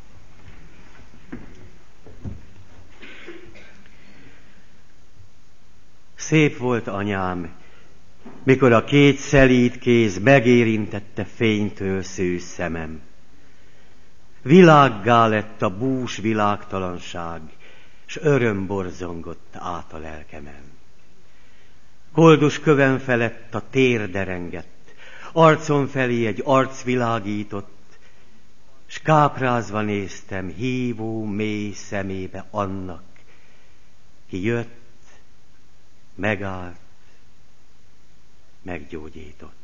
Szép volt, anyám, mikor a két szelíd kéz megérintette fénytől szűz szemem. Világgá lett a bús világtalanság, s öröm borzongott át a lelkemen. Koldus kövem felett a tér derengett, arcom felé egy arc világított, s káprázva néztem hívó mély szemébe annak, ki jött, megállt, meggyógyított.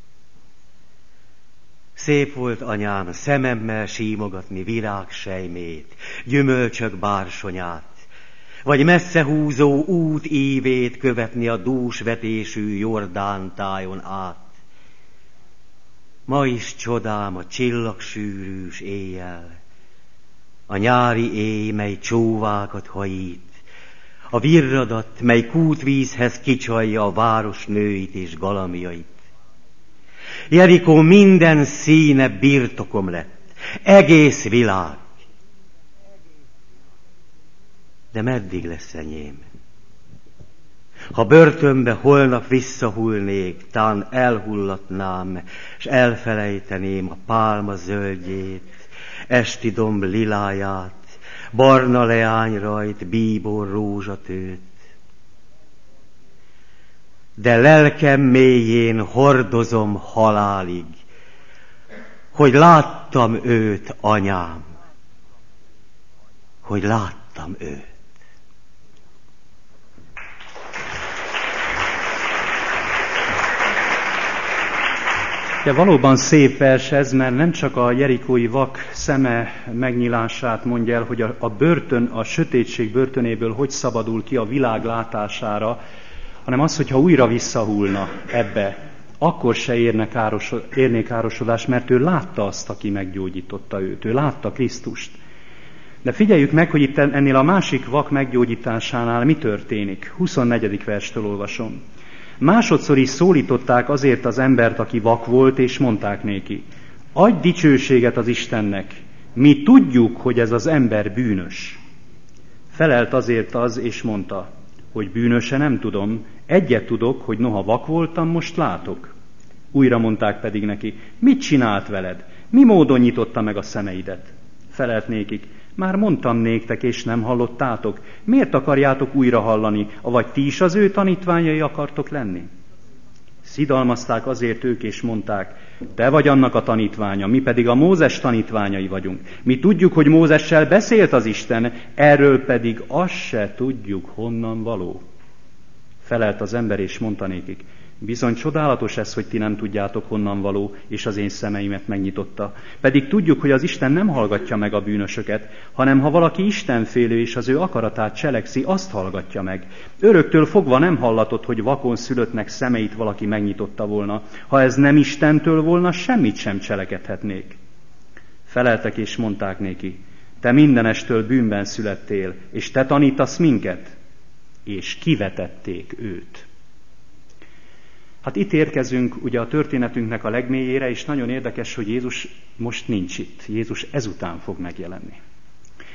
Szép volt, anyám, szememmel símogatni virágsejmét, gyümölcsök bársonyát, vagy messze húzó út ívét követni a dúsvetésű Jordán tájon át. Ma is csodám a csillagsűrűs éjjel, a nyári éj, mely csóvákat hajít, a virradat, mely kútvízhez kicsalja a város nőit és galamjait. Jerikó minden színe birtokom lett, egész világ. De meddig lesz enyém? Ha börtönbe holnap visszahullnék, tán elhullatnám, s elfelejteném a pálma zöldjét, esti domb liláját, barna leányrajt, bíbor rózsatőt. De lelkem mélyén hordozom halálig, hogy láttam őt, anyám, hogy láttam őt. De valóban szép vers ez, mert nem csak a jerikói vak szeme megnyílását mondja el, hogy a sötétség börtönéből hogy szabadul ki a világ látására, hanem az, hogyha újra visszahullna ebbe, akkor se érné károsodás, mert ő látta azt, aki meggyógyította őt. Ő látta Krisztust. De figyeljük meg, hogy itt ennél a másik vak meggyógyításánál mi történik. 24. verstől olvasom. Másodszor is szólították azért az embert, aki vak volt, és mondták néki, adj dicsőséget az Istennek, mi tudjuk, hogy ez az ember bűnös. Felelt azért az, és mondta, hogy bűnöse nem tudom, egyet tudok, hogy noha vak voltam, most látok. Újra mondták pedig neki, mit csinált veled? Mi módon nyitotta meg a szemeidet? Felelt nékik, már mondtam néktek, és nem hallottátok. Miért akarjátok újra hallani, avagy ti is az ő tanítványai akartok lenni? Szidalmazták azért ők, és mondták, te vagy annak a tanítványa, mi pedig a Mózes tanítványai vagyunk. Mi tudjuk, hogy Mózessel beszélt az Isten, erről pedig azt se tudjuk, honnan való. Felelt az ember, és mondta nékik, bizony csodálatos ez, hogy ti nem tudjátok, honnan való, és az én szemeimet megnyitotta. Pedig tudjuk, hogy az Isten nem hallgatja meg a bűnösöket, hanem ha valaki istenfélő és az ő akaratát cselekszi, azt hallgatja meg. Öröktől fogva nem hallatott, hogy vakon szülöttnek szemeit valaki megnyitotta volna. Ha ez nem Istentől volna, semmit sem cselekedhetnék. Feleltek és mondták néki, te mindenestől bűnben születtél, és te tanítasz minket? És kivetették őt. Hát itt érkezünk ugye a történetünknek a legmélyére, és nagyon érdekes, hogy Jézus most nincs itt. Jézus ezután fog megjelenni.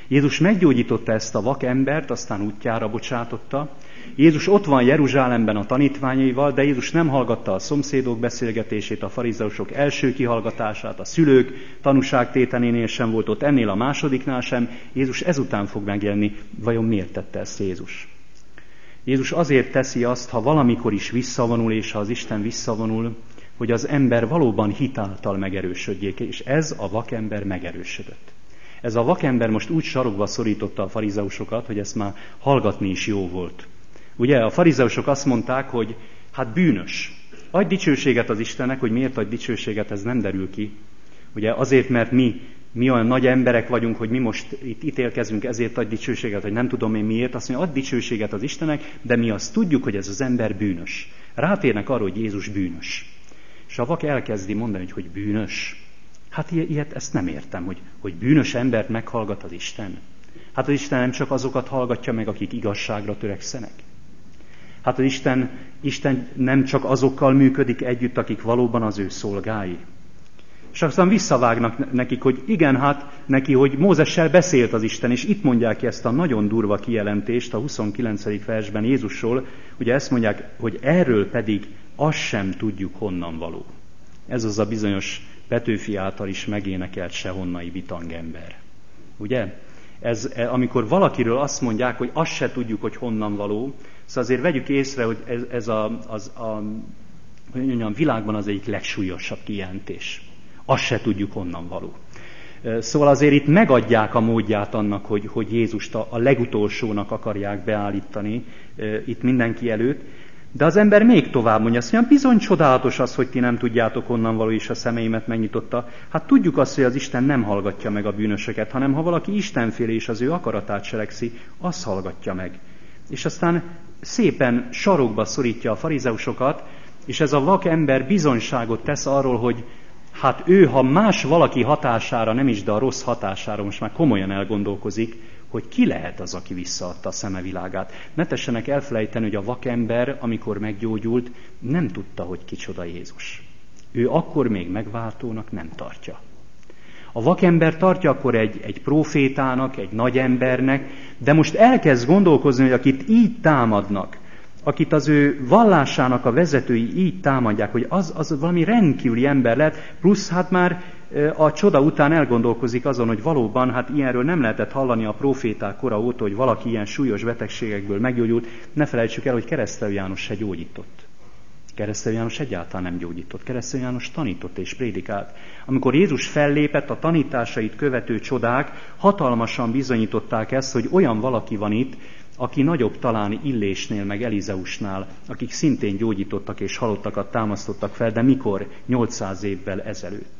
Jézus meggyógyította ezt a vakembert, aztán útjára bocsátotta. Jézus ott van Jeruzsálemben a tanítványaival, de Jézus nem hallgatta a szomszédok beszélgetését, a farizeusok első kihallgatását, a szülők tanúságtételénél sem volt ott, ennél a másodiknál sem. Jézus ezután fog megjelenni. Vajon miért tette ezt Jézus? Jézus azért teszi azt, ha valamikor is visszavonul, és ha az Isten visszavonul, hogy az ember valóban hitáltal megerősödjék, és ez a vakember megerősödött. Ez a vakember most úgy sarokba szorította a farizeusokat, hogy ezt már hallgatni is jó volt. Ugye a farizeusok azt mondták, hogy hát bűnös. Adj dicsőséget az Istennek, hogy miért adj dicsőséget, ez nem derül ki. Ugye azért, mert mi olyan nagy emberek vagyunk, hogy mi most itt ítélkezünk, ezért adj dicsőséget, hogy nem tudom én miért. Azt mondja, adj dicsőséget az Istennek, de mi azt tudjuk, hogy ez az ember bűnös. Rátérnek arra, hogy Jézus bűnös. És a vak elkezdi mondani, hogy bűnös. Hát ilyet ezt nem értem, hogy bűnös embert meghallgat az Isten. Hát az Isten nem csak azokat hallgatja meg, akik igazságra törekszenek. Hát az Isten nem csak azokkal működik együtt, akik valóban az ő szolgái. És aztán visszavágnak nekik, hogy igen, hát neki, hogy Mózessel beszélt az Isten, és itt mondják ki ezt a nagyon durva kijelentést a 29. versben Jézusról, ugye ezt mondják, hogy erről pedig azt sem tudjuk, honnan való. Ez az a bizonyos Petőfi által is megénekelt sehonnai bitangember. Ugye? Amikor valakiről azt mondják, hogy azt se tudjuk, hogy honnan való, szóval azért vegyük észre, hogy ez a világban az egyik legsúlyosabb kijelentés. Azt se tudjuk, honnan való. Szóval azért itt megadják a módját annak, hogy Jézust a legutolsónak akarják beállítani itt mindenki előtt, de az ember még tovább mondja, azt mondja, bizony csodálatos az, hogy ti nem tudjátok, honnan való, és a szemeimet megnyitotta. Hát tudjuk azt, hogy az Isten nem hallgatja meg a bűnösöket, hanem ha valaki istenféle és az ő akaratát cselekszi, azt hallgatja meg. És aztán szépen sarokba szorítja a farizeusokat, és ez a vak ember bizonyságot tesz arról, hogy hát ő, ha más valaki hatására, nem is, de a rossz hatására most már komolyan elgondolkozik, hogy ki lehet az, aki visszaadta a szemevilágát. Ne tessenek elfelejteni, hogy a vakember, amikor meggyógyult, nem tudta, hogy kicsoda Jézus. Ő akkor még megváltónak nem tartja. A vakember tartja akkor egy prófétának, egy nagy embernek, de most elkezd gondolkozni, hogy akit így támadnak, akit az ő vallásának a vezetői így támadják, hogy az valami rendkívüli ember lehet, plusz hát már a csoda után elgondolkozik azon, hogy valóban hát ilyenről nem lehetett hallani a próféták kora óta, hogy valaki ilyen súlyos betegségekből meggyógyult. Ne felejtsük el, hogy Keresztelő János se gyógyított. Keresztelő János egyáltalán nem gyógyított. Keresztelő János tanított és prédikált. Amikor Jézus fellépett, a tanításait követő csodák hatalmasan bizonyították ezt, hogy olyan valaki van itt, aki nagyobb talán Illésnél, meg Elizeusnál, akik szintén gyógyítottak és halottakat támasztottak fel, de mikor? 800 évvel ezelőtt.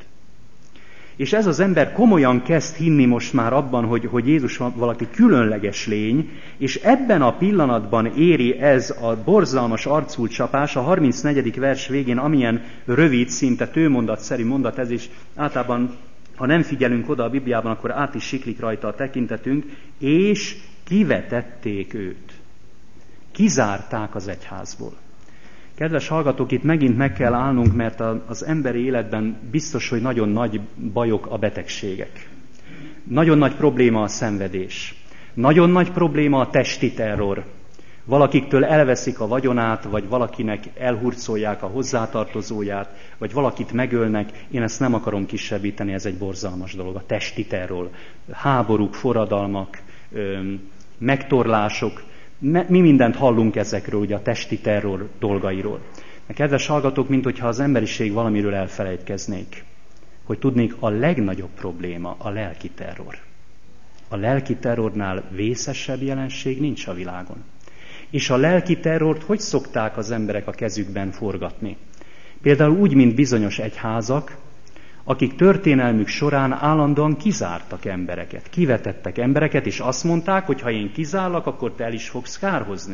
És ez az ember komolyan kezd hinni most már abban, hogy Jézus valaki különleges lény, és ebben a pillanatban éri ez a borzalmas arculcsapás, a 34. vers végén, amilyen rövid, szinte tőmondatszerű mondat ez is, általában, ha nem figyelünk oda a Bibliában, akkor át is siklik rajta a tekintetünk, és kivetették őt. Kizárták az egyházból. Kedves hallgatók, itt megint meg kell állnunk, mert az emberi életben biztos, hogy nagyon nagy bajok a betegségek. Nagyon nagy probléma a szenvedés. Nagyon nagy probléma a testi terror. Valakiktől elveszik a vagyonát, vagy valakinek elhurcolják a hozzátartozóját, vagy valakit megölnek. Én ezt nem akarom kisebbíteni, ez egy borzalmas dolog. A testi terror. Háborúk, forradalmak, megtorlások. Mi mindent hallunk ezekről, ugye a testi terror dolgairól. De kedves hallgatók, minthogyha az emberiség valamiről elfelejtkeznék, hogy tudnék, a legnagyobb probléma a lelki terror. A lelki terrornál vészesebb jelenség nincs a világon. És a lelki terrort hogy szokták az emberek a kezükben forgatni? Például úgy, mint bizonyos egyházak, akik történelmük során állandóan kizártak embereket, kivetettek embereket, és azt mondták, hogy ha én kizárlak, akkor te el is fogsz kárhozni.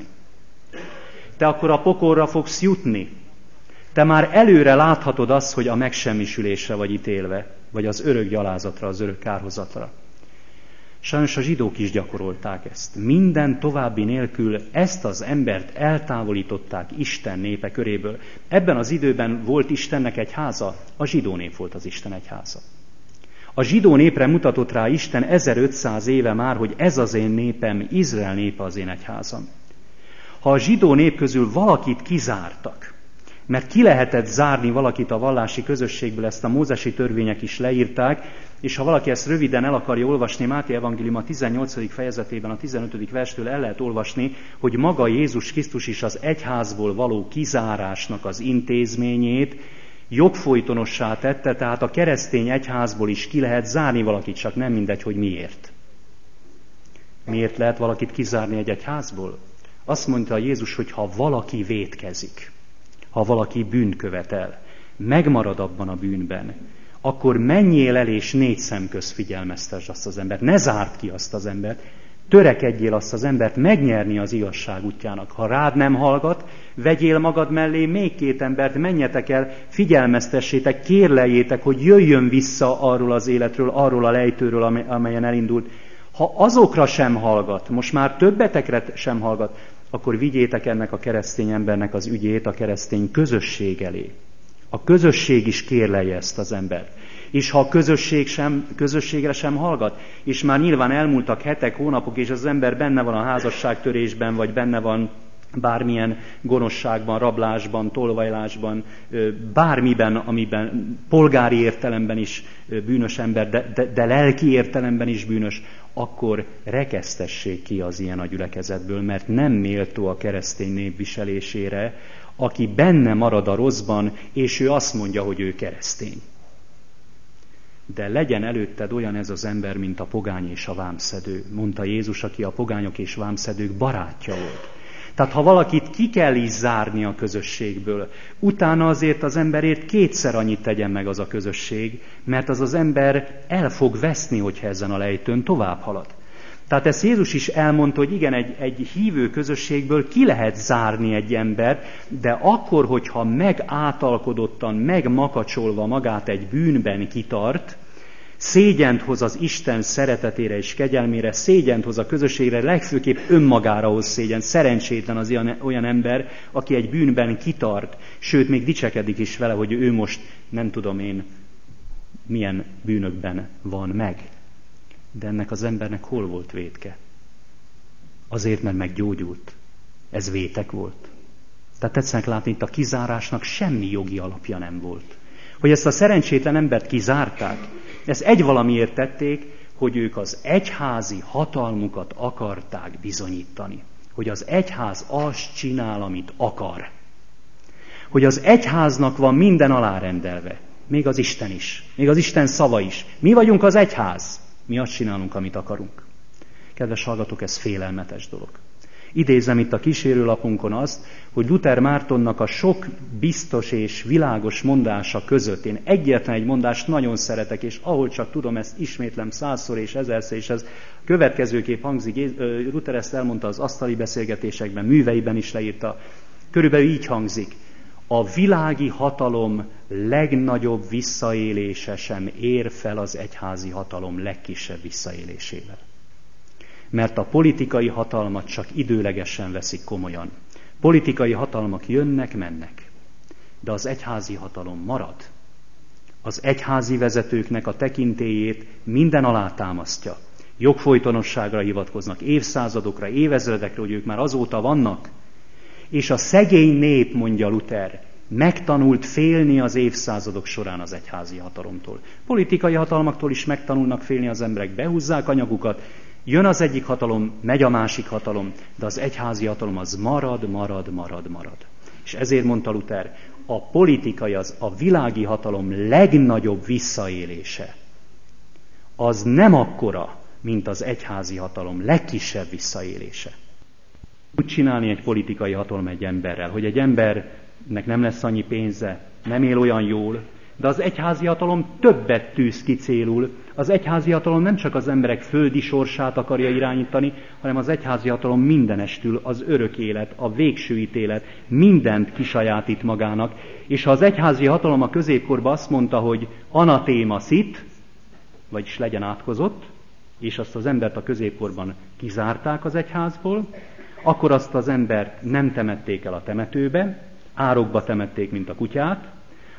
Te akkor a pokolra fogsz jutni. Te már előre láthatod azt, hogy a megsemmisülésre vagy ítélve, vagy az örök gyalázatra, az örök kárhozatra. Sajnos a zsidók is gyakorolták ezt. Minden további nélkül ezt az embert eltávolították Isten népe köréből. Ebben az időben volt Istennek egy háza, a zsidó nép volt az Isten egy háza. A zsidó népre mutatott rá Isten 1500 éve már, hogy ez az én népem, Izrael népe az én egyházam. Ha a zsidó nép közül valakit kizártak, mert ki lehetett zárni valakit a vallási közösségből, ezt a mózesi törvények is leírták, és ha valaki ezt röviden el akarja olvasni, Máté evangélium a 18. fejezetében, a 15. verstől el lehet olvasni, hogy maga Jézus Krisztus is az egyházból való kizárásnak az intézményét jogfolytonossá tette, tehát a keresztény egyházból is ki lehet zárni valakit, csak nem mindegy, hogy miért. Miért lehet valakit kizárni egy egyházból? Azt mondta Jézus, hogy ha valaki vétkezik, ha valaki bűnt követel, megmarad abban a bűnben, akkor menjél el és 4 szem közt figyelmeztesd azt az embert. Ne zárd ki azt az embert, törekedjél azt az embert megnyerni az igazság útjának. Ha rád nem hallgat, vegyél magad mellé még 2 embert, menjetek el, figyelmeztessétek, kérleljétek, hogy jöjjön vissza arról az életről, arról a lejtőről, amelyen elindult. Ha azokra sem hallgat, most már többetekre sem hallgat, akkor vigyétek ennek a keresztény embernek az ügyét a keresztény közösség elé. A közösség is kérlelje ezt az embert. És ha a közösségre sem hallgat, és már nyilván elmúltak hetek, hónapok, és az ember benne van a házasságtörésben, vagy benne van bármilyen gonoszságban, rablásban, tolvajlásban, bármiben, amiben polgári értelemben is bűnös ember, de lelki értelemben is bűnös, akkor rekesztessék ki az ilyen a gyülekezetből, mert nem méltó a keresztény nép viselésére, aki benne marad a rosszban, és ő azt mondja, hogy ő keresztény. De legyen előtted olyan ez az ember, mint a pogány és a vámszedő, mondta Jézus, aki a pogányok és vámszedők barátja volt. Tehát ha valakit ki kell is zárni a közösségből, utána azért az emberért 2-szer annyit tegyen meg az a közösség, mert az az ember el fog veszni, hogyha ezen a lejtőn tovább halad. Tehát ezt Jézus is elmondta, hogy igen, egy hívő közösségből ki lehet zárni egy embert, de akkor, hogyha megátalkodottan, megmakacsolva magát egy bűnben kitart, szégyent hoz az Isten szeretetére és kegyelmére, szégyent hoz a közösségre, legfőképp önmagára hoz szégyent. Szerencsétlen az olyan ember, aki egy bűnben kitart, sőt, még dicsekedik is vele, hogy ő most nem tudom én milyen bűnökben van meg. De ennek az embernek hol volt vétke? Azért, mert meggyógyult. Ez vétek volt. Tehát tetszenek látni, itt a kizárásnak semmi jogi alapja nem volt. Hogy ezt a szerencsétlen embert kizárták, ezt egy valamiért tették, hogy ők az egyházi hatalmukat akarták bizonyítani. Hogy az egyház azt csinál, amit akar. Hogy az egyháznak van minden alárendelve. Még az Isten is. Még az Isten szava is. Mi vagyunk az egyház. Mi azt csinálunk, amit akarunk. Kedves hallgatók, ez félelmetes dolog. Idézem itt a kísérőlapunkon azt, hogy Luther Mártonnak a sok biztos és világos mondása között én egyetlen egy mondást nagyon szeretek, és ahol csak tudom, ezt ismétlem 100-szor és 1000-szer, és ez következőképp hangzik. Luther ezt elmondta az asztali beszélgetésekben, műveiben is leírta. Körülbelül így hangzik. A világi hatalom legnagyobb visszaélése sem ér fel az egyházi hatalom legkisebb visszaélésével. Mert a politikai hatalmat csak időlegesen veszik komolyan. Politikai hatalmak jönnek, mennek. De az egyházi hatalom marad. Az egyházi vezetőknek a tekintélyét minden alátámasztja. Jogfolytonosságra hivatkoznak, évszázadokra, évezredekre, hogy ők már azóta vannak. És a szegény nép, mondja Luther, megtanult félni az évszázadok során az egyházi hatalomtól. Politikai hatalmaktól is megtanulnak félni az emberek, behúzzák anyagukat, jön az egyik hatalom, megy a másik hatalom, de az egyházi hatalom az marad. És ezért mondta Luther, a politikai, a világi hatalom legnagyobb visszaélése, az nem akkora, mint az egyházi hatalom legkisebb visszaélése. Úgy csinálni egy politikai hatalom egy emberrel, hogy egy embernek nem lesz annyi pénze, nem él olyan jól, de az egyházi hatalom többet tűz ki célul. Az egyházi hatalom nem csak az emberek földi sorsát akarja irányítani, hanem az egyházi hatalom mindenestül az örök élet, a végső ítélet, mindent kisajátít magának. És ha az egyházi hatalom a középkorban azt mondta, hogy anatéma szit, vagyis legyen átkozott, és azt az embert a középkorban kizárták az egyházból, akkor azt az embert nem temették el a temetőbe, árokba temették, mint a kutyát,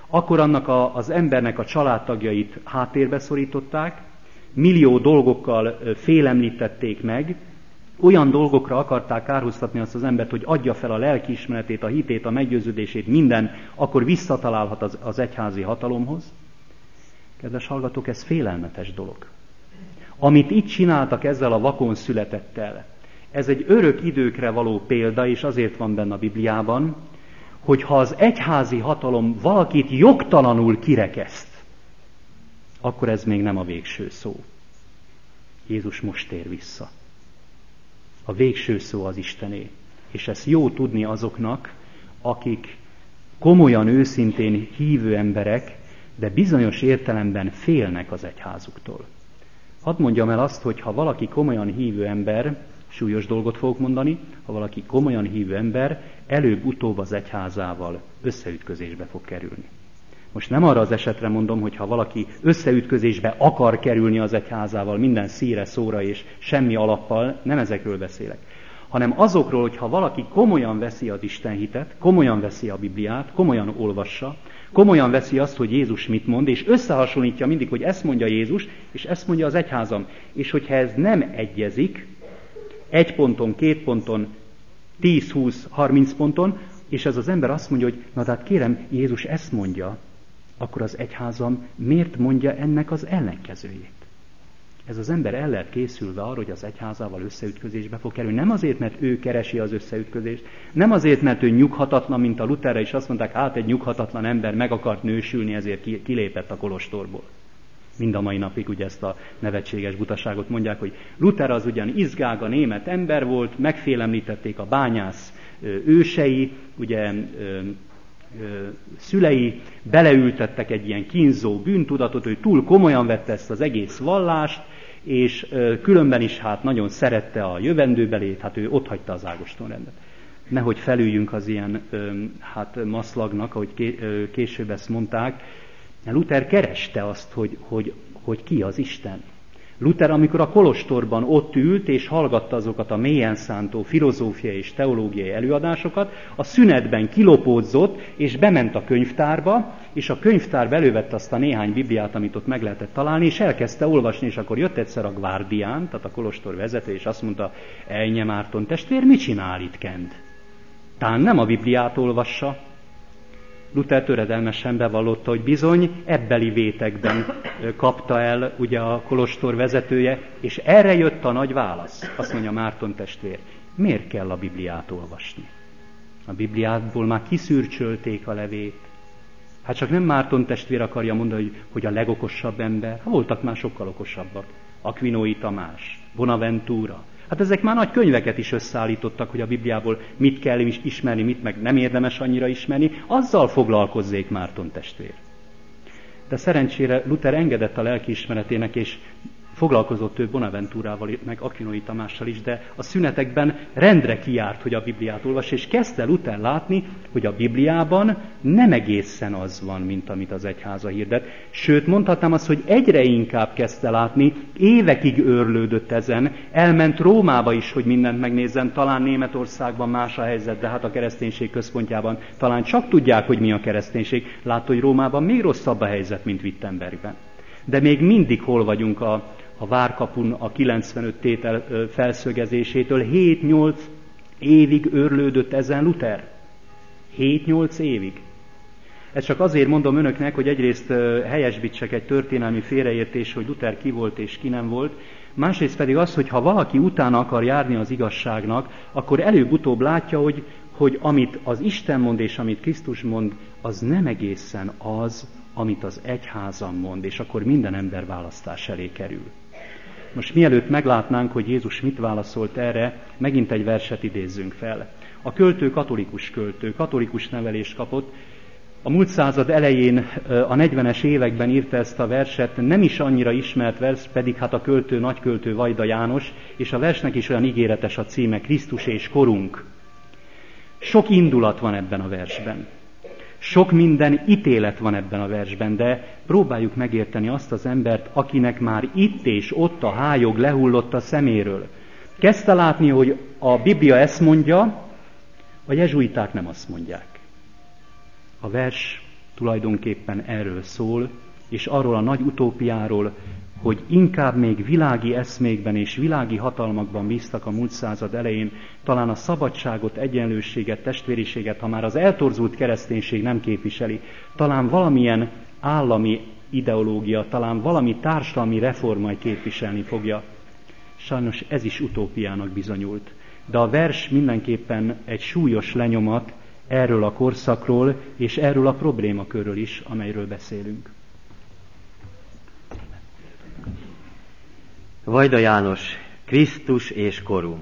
Akkor annak az embernek a családtagjait háttérbe szorították, millió dolgokkal félemlítették meg, olyan dolgokra akarták kárhoztatni azt az embert, hogy adja fel a lelkiismeretét, a hitét, a meggyőződését, minden, akkor visszatalálhat az egyházi hatalomhoz. Kedves hallgatók, ez félelmetes dolog. Amit itt csináltak ezzel a vakon születettel, ez egy örök időkre való példa, és azért van benne a Bibliában, hogy ha az egyházi hatalom valakit jogtalanul kirekeszt, akkor ez még nem a végső szó. Jézus most tér vissza. A végső szó az Istené. És ezt jó tudni azoknak, akik komolyan, őszintén hívő emberek, de bizonyos értelemben félnek az egyházuktól. Hadd mondjam el azt, hogy ha valaki komolyan hívő ember, súlyos dolgot fogok mondani, ha valaki komolyan hívő ember, előbb-utóbb az egyházával összeütközésbe fog kerülni. Most nem arra az esetre mondom, hogy ha valaki összeütközésbe akar kerülni az egyházával minden szíre, szóra és semmi alappal, nem ezekről beszélek, hanem azokról, hogy ha valaki komolyan veszi az Istenhitet, komolyan veszi a Bibliát, komolyan olvassa, komolyan veszi azt, hogy Jézus mit mond, és összehasonlítja mindig, hogy ezt mondja Jézus, és ezt mondja az egyházam. És hogyha ez nem egyezik, 1 ponton, 2 ponton, 10, 20, 30 ponton, és ez az ember azt mondja, hogy na hát kérem, Jézus ezt mondja, akkor az egyházam miért mondja ennek az ellenkezőjét? Ez az ember el lehet készülve arra, hogy az egyházával összeütközésbe fog kerülni. Nem azért, mert ő keresi az összeütközést, nem azért, mert ő nyughatatlan, mint a Lutherre, és azt mondták, hát egy nyughatatlan ember meg akart nősülni, ezért kilépett a kolostorból. Mind a mai napig ugye ezt a nevetséges butaságot mondják, hogy Luther az ugyan izgága német ember volt, megfélemlítették a bányász ősei, ugye szülei, beleültettek egy ilyen kínzó bűntudatot, hogy túl komolyan vette ezt az egész vallást, és különben is hát nagyon szerette a jövendőbelét, hát ő otthagyta az ágostonrendet. Nehogy felüljünk az ilyen maszlagnak, ahogy később ezt mondták. Luther kereste azt, hogy ki az Isten. Luther, amikor a kolostorban ott ült és hallgatta azokat a mélyen szántó filozófiai és teológiai előadásokat, a szünetben kilopódzott, és bement a könyvtárba, és a könyvtárba elővette azt a néhány Bibliát, amit ott meg lehetett találni, és elkezdte olvasni, és akkor jött egyszer a guardián, tehát a kolostor vezető, és azt mondta, Ejnye Márton testvér, mit csinál itt kent? Tán nem a Bibliát olvassa. Luther töredelmesen bevallotta, hogy bizony ebbeli vétekben kapta el ugye a kolostor vezetője, és erre jött a nagy válasz. Azt mondja Márton testvér, miért kell a Bibliát olvasni? A Bibliából már kiszürcsölték a levét. Hát csak nem Márton testvér akarja mondani, hogy a legokosabb ember. Voltak már sokkal okosabbak. Aquinói Tamás, Bonaventura. Hát ezek már nagy könyveket is összeállítottak, hogy a Bibliából mit kell ismerni, mit meg nem érdemes annyira ismerni, azzal foglalkozzék Márton testvér. De szerencsére Luther engedett a lelkiismeretének, és foglalkozott ő Bonaventurával, meg Aquinói Tamással is, de a szünetekben rendre kijárt, hogy a Bibliát olvas, és kezdte Luther látni, hogy a Bibliában nem egészen az van, mint amit az egyháza hirdet. Sőt, mondhatnám azt, hogy egyre inkább kezdte látni, évekig őrlődött ezen, elment Rómába is, hogy mindent megnézzen, talán Németországban más a helyzet, de hát a kereszténység központjában talán csak tudják, hogy mi a kereszténység. Látta, hogy Rómában még rosszabb a helyzet, mint Wittenbergben. De még mindig hol vagyunk a várkapun a 95 tétel felszögezésétől. 7-8 évig őrlődött ezen Luther. 7-8 évig. Ezt csak azért mondom önöknek, hogy egyrészt helyesbítsek egy történelmi félreértés, hogy Luther ki volt és ki nem volt, másrészt pedig az, hogy ha valaki utána akar járni az igazságnak, akkor előbb-utóbb látja, hogy amit az Isten mond és amit Krisztus mond, az nem egészen az, amit az egyházam mond, és akkor minden ember választás elé kerül. Most mielőtt meglátnánk, hogy Jézus mit válaszolt erre, megint egy verset idézzünk fel. A költő, katolikus nevelést kapott. A múlt század elején, a 40-es években írta ezt a verset, nem is annyira ismert vers, pedig hát a költő, nagyköltő Vajda János, és a versnek is olyan ígéretes a címe, Krisztus és korunk. Sok indulat van ebben a versben. Sok minden ítélet van ebben a versben, de próbáljuk megérteni azt az embert, akinek már itt és ott a hályog lehullott a szeméről. Kezdte látni, hogy a Biblia ezt mondja, a jezsuiták nem azt mondják. A vers tulajdonképpen erről szól, és arról a nagy utópiáról, hogy inkább még világi eszmékben és világi hatalmakban bíztak a múlt század elején, talán a szabadságot, egyenlőséget, testvériséget, ha már az eltorzult kereszténység nem képviseli, talán valamilyen állami ideológia, talán valami társadalmi reform majd képviselni fogja. Sajnos ez is utópiának bizonyult. De a vers mindenképpen egy súlyos lenyomat erről a korszakról és erről a problémakörről is, amelyről beszélünk. Vajda János, Krisztus és korunk.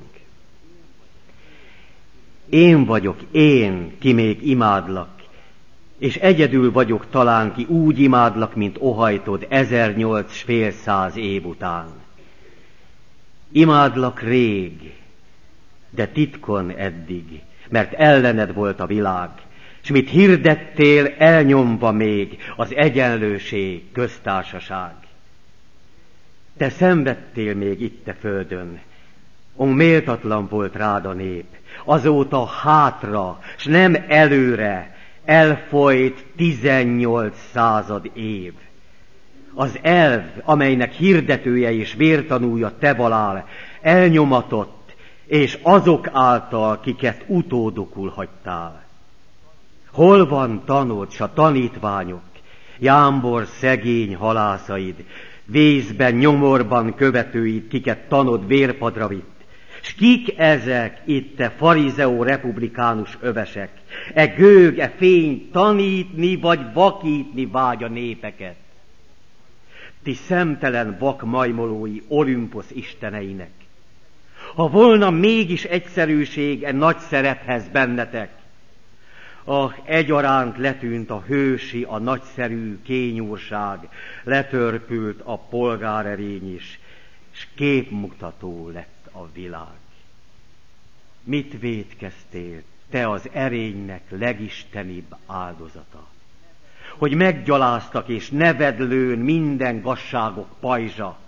Én vagyok, én, ki még imádlak, és egyedül vagyok talán, ki úgy imádlak, mint ohajtod 1800 év után. Imádlak rég, de titkon eddig, mert ellened volt a világ, s mit hirdettél elnyomva még az egyenlőség, köztársaság. Te szenvedtél még itt a földön, méltatlan volt rád a nép, azóta hátra, s nem előre elfolyt 1800 év. Az elv, amelynek hirdetője és vértanúja te valál, elnyomatott, és azok által, kiket utódokul hagytál. Hol van tanod, s a tanítványok, jámbor szegény halászaid, vészben, nyomorban követőid, kiket tanod vérpadra vitt? S kik ezek itt te farizeó republikánus övesek? E gőg, e fény tanítni vagy vakítni vágy a népeket? Ti szemtelen vak majmolói Olümposz isteneinek! Ha volna mégis egyszerűség e nagy szerephez bennetek, egyaránt letűnt a hősi, a nagyszerű kényúrság, letörpült a polgárerény is, s képmutató lett a világ. Mit vétkeztél, te az erénynek legistenibb áldozata? Hogy meggyaláztak és nevedlőn minden gazságok pajzsa.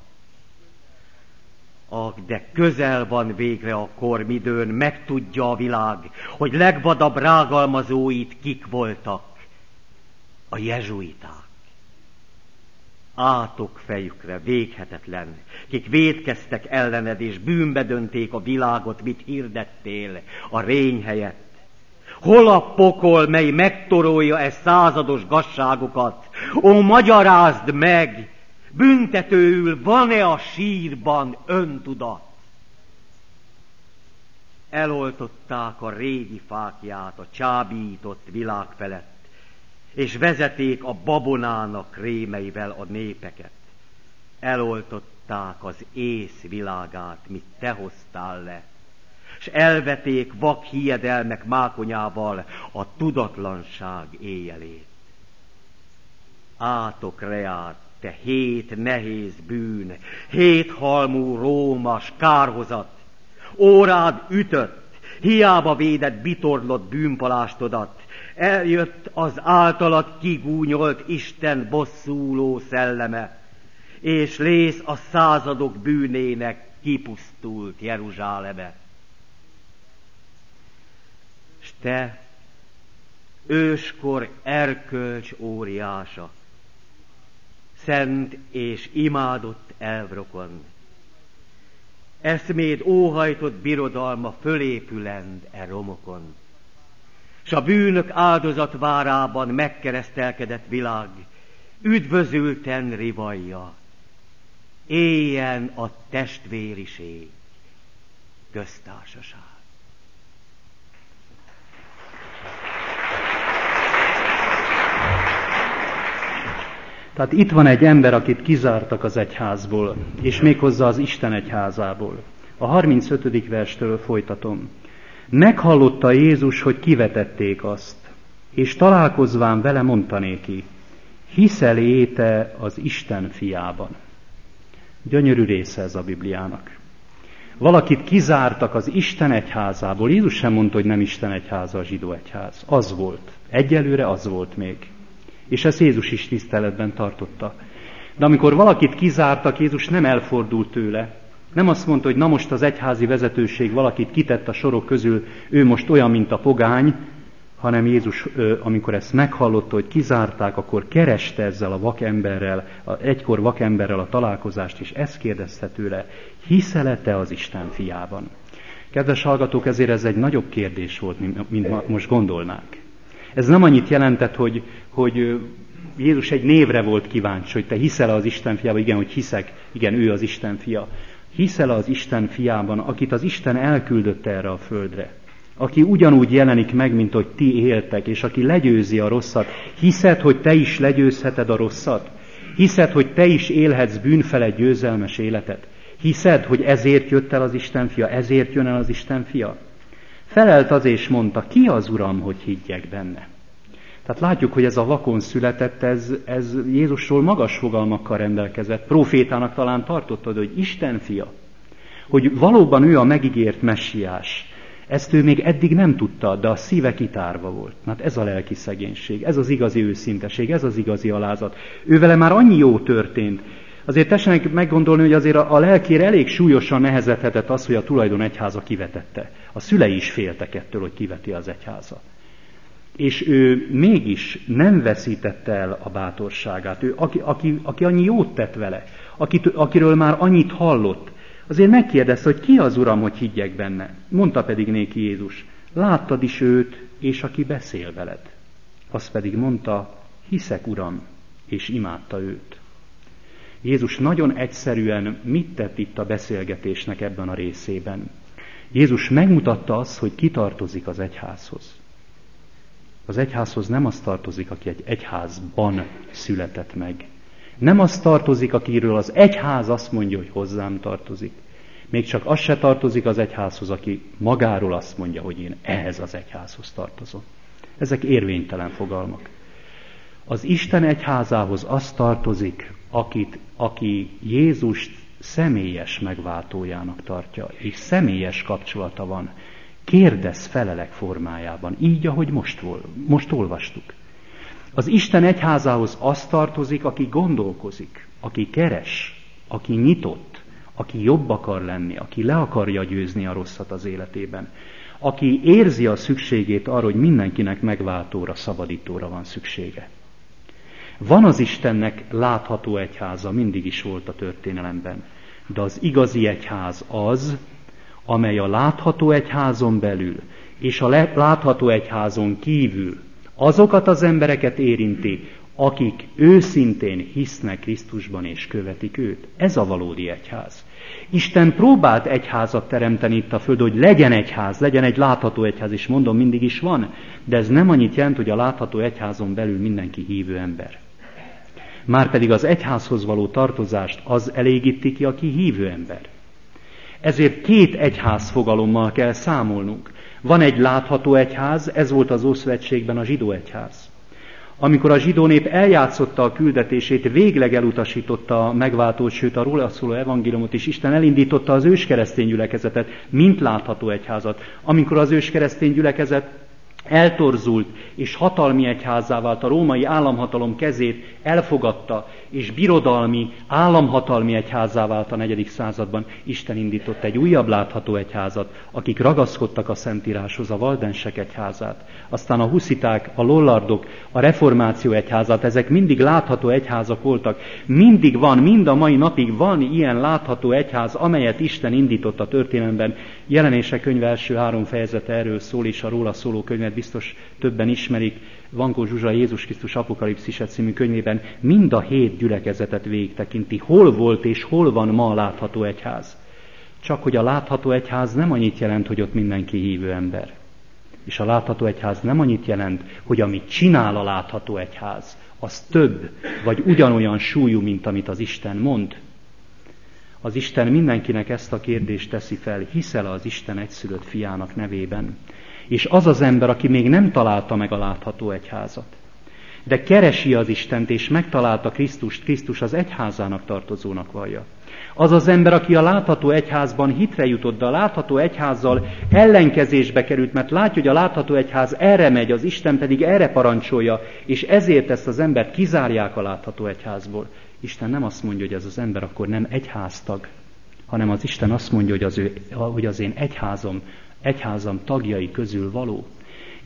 De közel van végre a kor, midőn megtudja a világ, hogy legvadabb rágalmazóit kik voltak, a jezsuiták. Átok fejükre, véghetetlen, kik vétkeztek ellened, és bűnbe dönték a világot, mit hirdettél a rény helyett. Hol a pokol, mely megtorolja e százados gazságokat? Magyarázd meg! Büntetőül van-e a sírban öntudat? Eloltották a régi fákját a csábított világ felett, és vezeték a babonának rémeivel a népeket. Eloltották az ész világát, mit te hoztál le, s elveték vak hiedelmek mákonyával a tudatlanság éjjelét. Átok reát, te 7 nehéz bűn, 7 halmú rómas kárhozat, órád ütött, hiába védett bitorlott bűnpalástodat, eljött az általad kigúnyolt Isten bosszúló szelleme, és lész a századok bűnének kipusztult Jeruzsáleme. S te, őskor erkölcs óriása, szent és imádott elvrokon, eszméd óhajtott birodalma fölépülend e romokon, s a bűnök áldozatvárában megkeresztelkedett világ üdvözülten rivalja, éljen a testvériség, köztársaság. Tehát itt van egy ember, akit kizártak az egyházból, és méghozzá az Isten egyházából. A 35. verstől folytatom. Meghallotta Jézus, hogy kivetették azt, és találkozván vele mondta néki, hiszel-e te az Isten fiában? Gyönyörű része ez a Bibliának. Valakit kizártak az Isten egyházából. Jézus sem mondta, hogy nem Isten egyháza a zsidó egyház. Az volt. Egyelőre az volt még. És ezt Jézus is tiszteletben tartotta. De amikor valakit kizártak, Jézus nem elfordult tőle. Nem azt mondta, hogy na most az egyházi vezetőség valakit kitett a sorok közül, ő most olyan, mint a pogány, hanem Jézus, amikor ezt meghallotta, hogy kizárták, akkor kereste ezzel a vakemberrel, egykor vakemberrel a találkozást, és ezt kérdezte tőle, hiszel-e te az Isten fiában? Kedves hallgatók, ezért ez egy nagyobb kérdés volt, mint most gondolnánk. Ez nem annyit jelentett, hogy Jézus egy névre volt kíváncsi, hogy te hiszel az Isten fiában, igen, hogy hiszek, igen, ő az Isten fia. Hiszel az Isten fiában, akit az Isten elküldött erre a földre, aki ugyanúgy jelenik meg, mint hogy ti éltek, és aki legyőzi a rosszat. Hiszed, hogy te is legyőzheted a rosszat? Hiszed, hogy te is élhetsz bűnfelett győzelmes életet? Hiszed, hogy ezért jött el az Isten fia, ezért jön el az Isten fia? Felelt az és mondta, ki az Uram, hogy higgyek benne? Tehát látjuk, hogy ez a vakon született, ez Jézusról magas fogalmakkal rendelkezett. Profétának talán tartottad, hogy Isten fia, hogy valóban ő a megígért messiás. Ezt ő még eddig nem tudta, de a szíve kitárva volt. Hát ez a lelki szegénység, ez az igazi őszinteség, ez az igazi alázat. Ővele már annyi jó történt. Azért tessenek meggondolni, hogy azért a lelkére elég súlyosan nehezedhetett az, hogy a tulajdon egyháza kivetette. A szülei is féltek ettől, hogy kiveti az egyháza. És ő mégis nem veszítette el a bátorságát. Ő, aki annyi jót tett vele, akiről már annyit hallott, azért megkérdezte, hogy ki az Uram, hogy higgyek benne. Mondta pedig néki Jézus, láttad is őt, és aki beszél veled. Azt pedig mondta, hiszek Uram, és imádta őt. Jézus nagyon egyszerűen mit tett itt a beszélgetésnek ebben a részében? Jézus megmutatta azt, hogy ki tartozik az egyházhoz. Az egyházhoz nem az tartozik, aki egy egyházban született meg. Nem az tartozik, akiről az egyház azt mondja, hogy hozzám tartozik. Még csak az se tartozik az egyházhoz, aki magáról azt mondja, hogy én ehhez az egyházhoz tartozom. Ezek érvénytelen fogalmak. Az Isten egyházához az tartozik, aki Jézust személyes megváltójának tartja, és személyes kapcsolata van. Kérdez felelek formájában, így, ahogy most olvastuk. Az Isten egyházához az tartozik, aki gondolkozik, aki keres, aki nyitott, aki jobb akar lenni, aki le akarja győzni a rosszat az életében, aki érzi a szükségét arra, hogy mindenkinek megváltóra, szabadítóra van szüksége. Van az Istennek látható egyháza, mindig is volt a történelemben, de az igazi egyház az, amely a látható egyházon belül és a látható egyházon kívül azokat az embereket érinti, akik őszintén hisznek Krisztusban és követik őt. Ez a valódi egyház. Isten próbált egyházat teremteni itt a földön, hogy legyen egyház, legyen egy látható egyház, és mondom, mindig is van, de ez nem annyit jelent, hogy a látható egyházon belül mindenki hívő ember. Márpedig az egyházhoz való tartozást az elégíti ki, aki hívő ember. Ezért két egyház fogalommal kell számolnunk. Van egy látható egyház, ez volt az Ószövetségben a zsidó egyház. Amikor a zsidó nép eljátszotta a küldetését, végleg elutasította a megváltót, sőt a róla szóló evangéliumot is, Isten elindította az őskeresztény gyülekezetet, mint látható egyházat. Amikor az őskeresztény gyülekezet eltorzult és hatalmi egyházzá vált, a római államhatalom kezét elfogadta, és birodalmi, államhatalmi egyházzá vált a 4. században, Isten indított egy újabb látható egyházat, akik ragaszkodtak a Szentíráshoz, a valdensek egyházát. Aztán a husziták, a lollardok, a reformáció egyházát, ezek mindig látható egyházak voltak. Mindig van, mind a mai napig van ilyen látható egyház, amelyet Isten indított a történelemben. Jelenések könyve első 3 fejezete erről szól, és a róla szóló könyvet biztos többen ismerik. Vankó Zsuzsa Jézus Krisztus Apokalipszise című könyvében mind a 7 gyülekezetet végigtekinti. Hol volt és hol van ma a látható egyház? Csak hogy a látható egyház nem annyit jelent, hogy ott mindenki hívő ember. És a látható egyház nem annyit jelent, hogy amit csinál a látható egyház, az több, vagy ugyanolyan súlyú, mint amit az Isten mond. Az Isten mindenkinek ezt a kérdést teszi fel, hiszel az Isten egyszülött fiának nevében. És az az ember, aki még nem találta meg a látható egyházat, de keresi az Istent, és megtalálta Krisztust, Krisztus az egyházának tartozónak vallja. Az az ember, aki a látható egyházban hitre jutott, de a látható egyházzal ellenkezésbe került, mert látja, hogy a látható egyház erre megy, az Isten pedig erre parancsolja, és ezért ezt az embert kizárják a látható egyházból. Isten nem azt mondja, hogy ez az ember akkor nem egyháztag, hanem az Isten azt mondja, hogy az én egyházam tagjai közül való.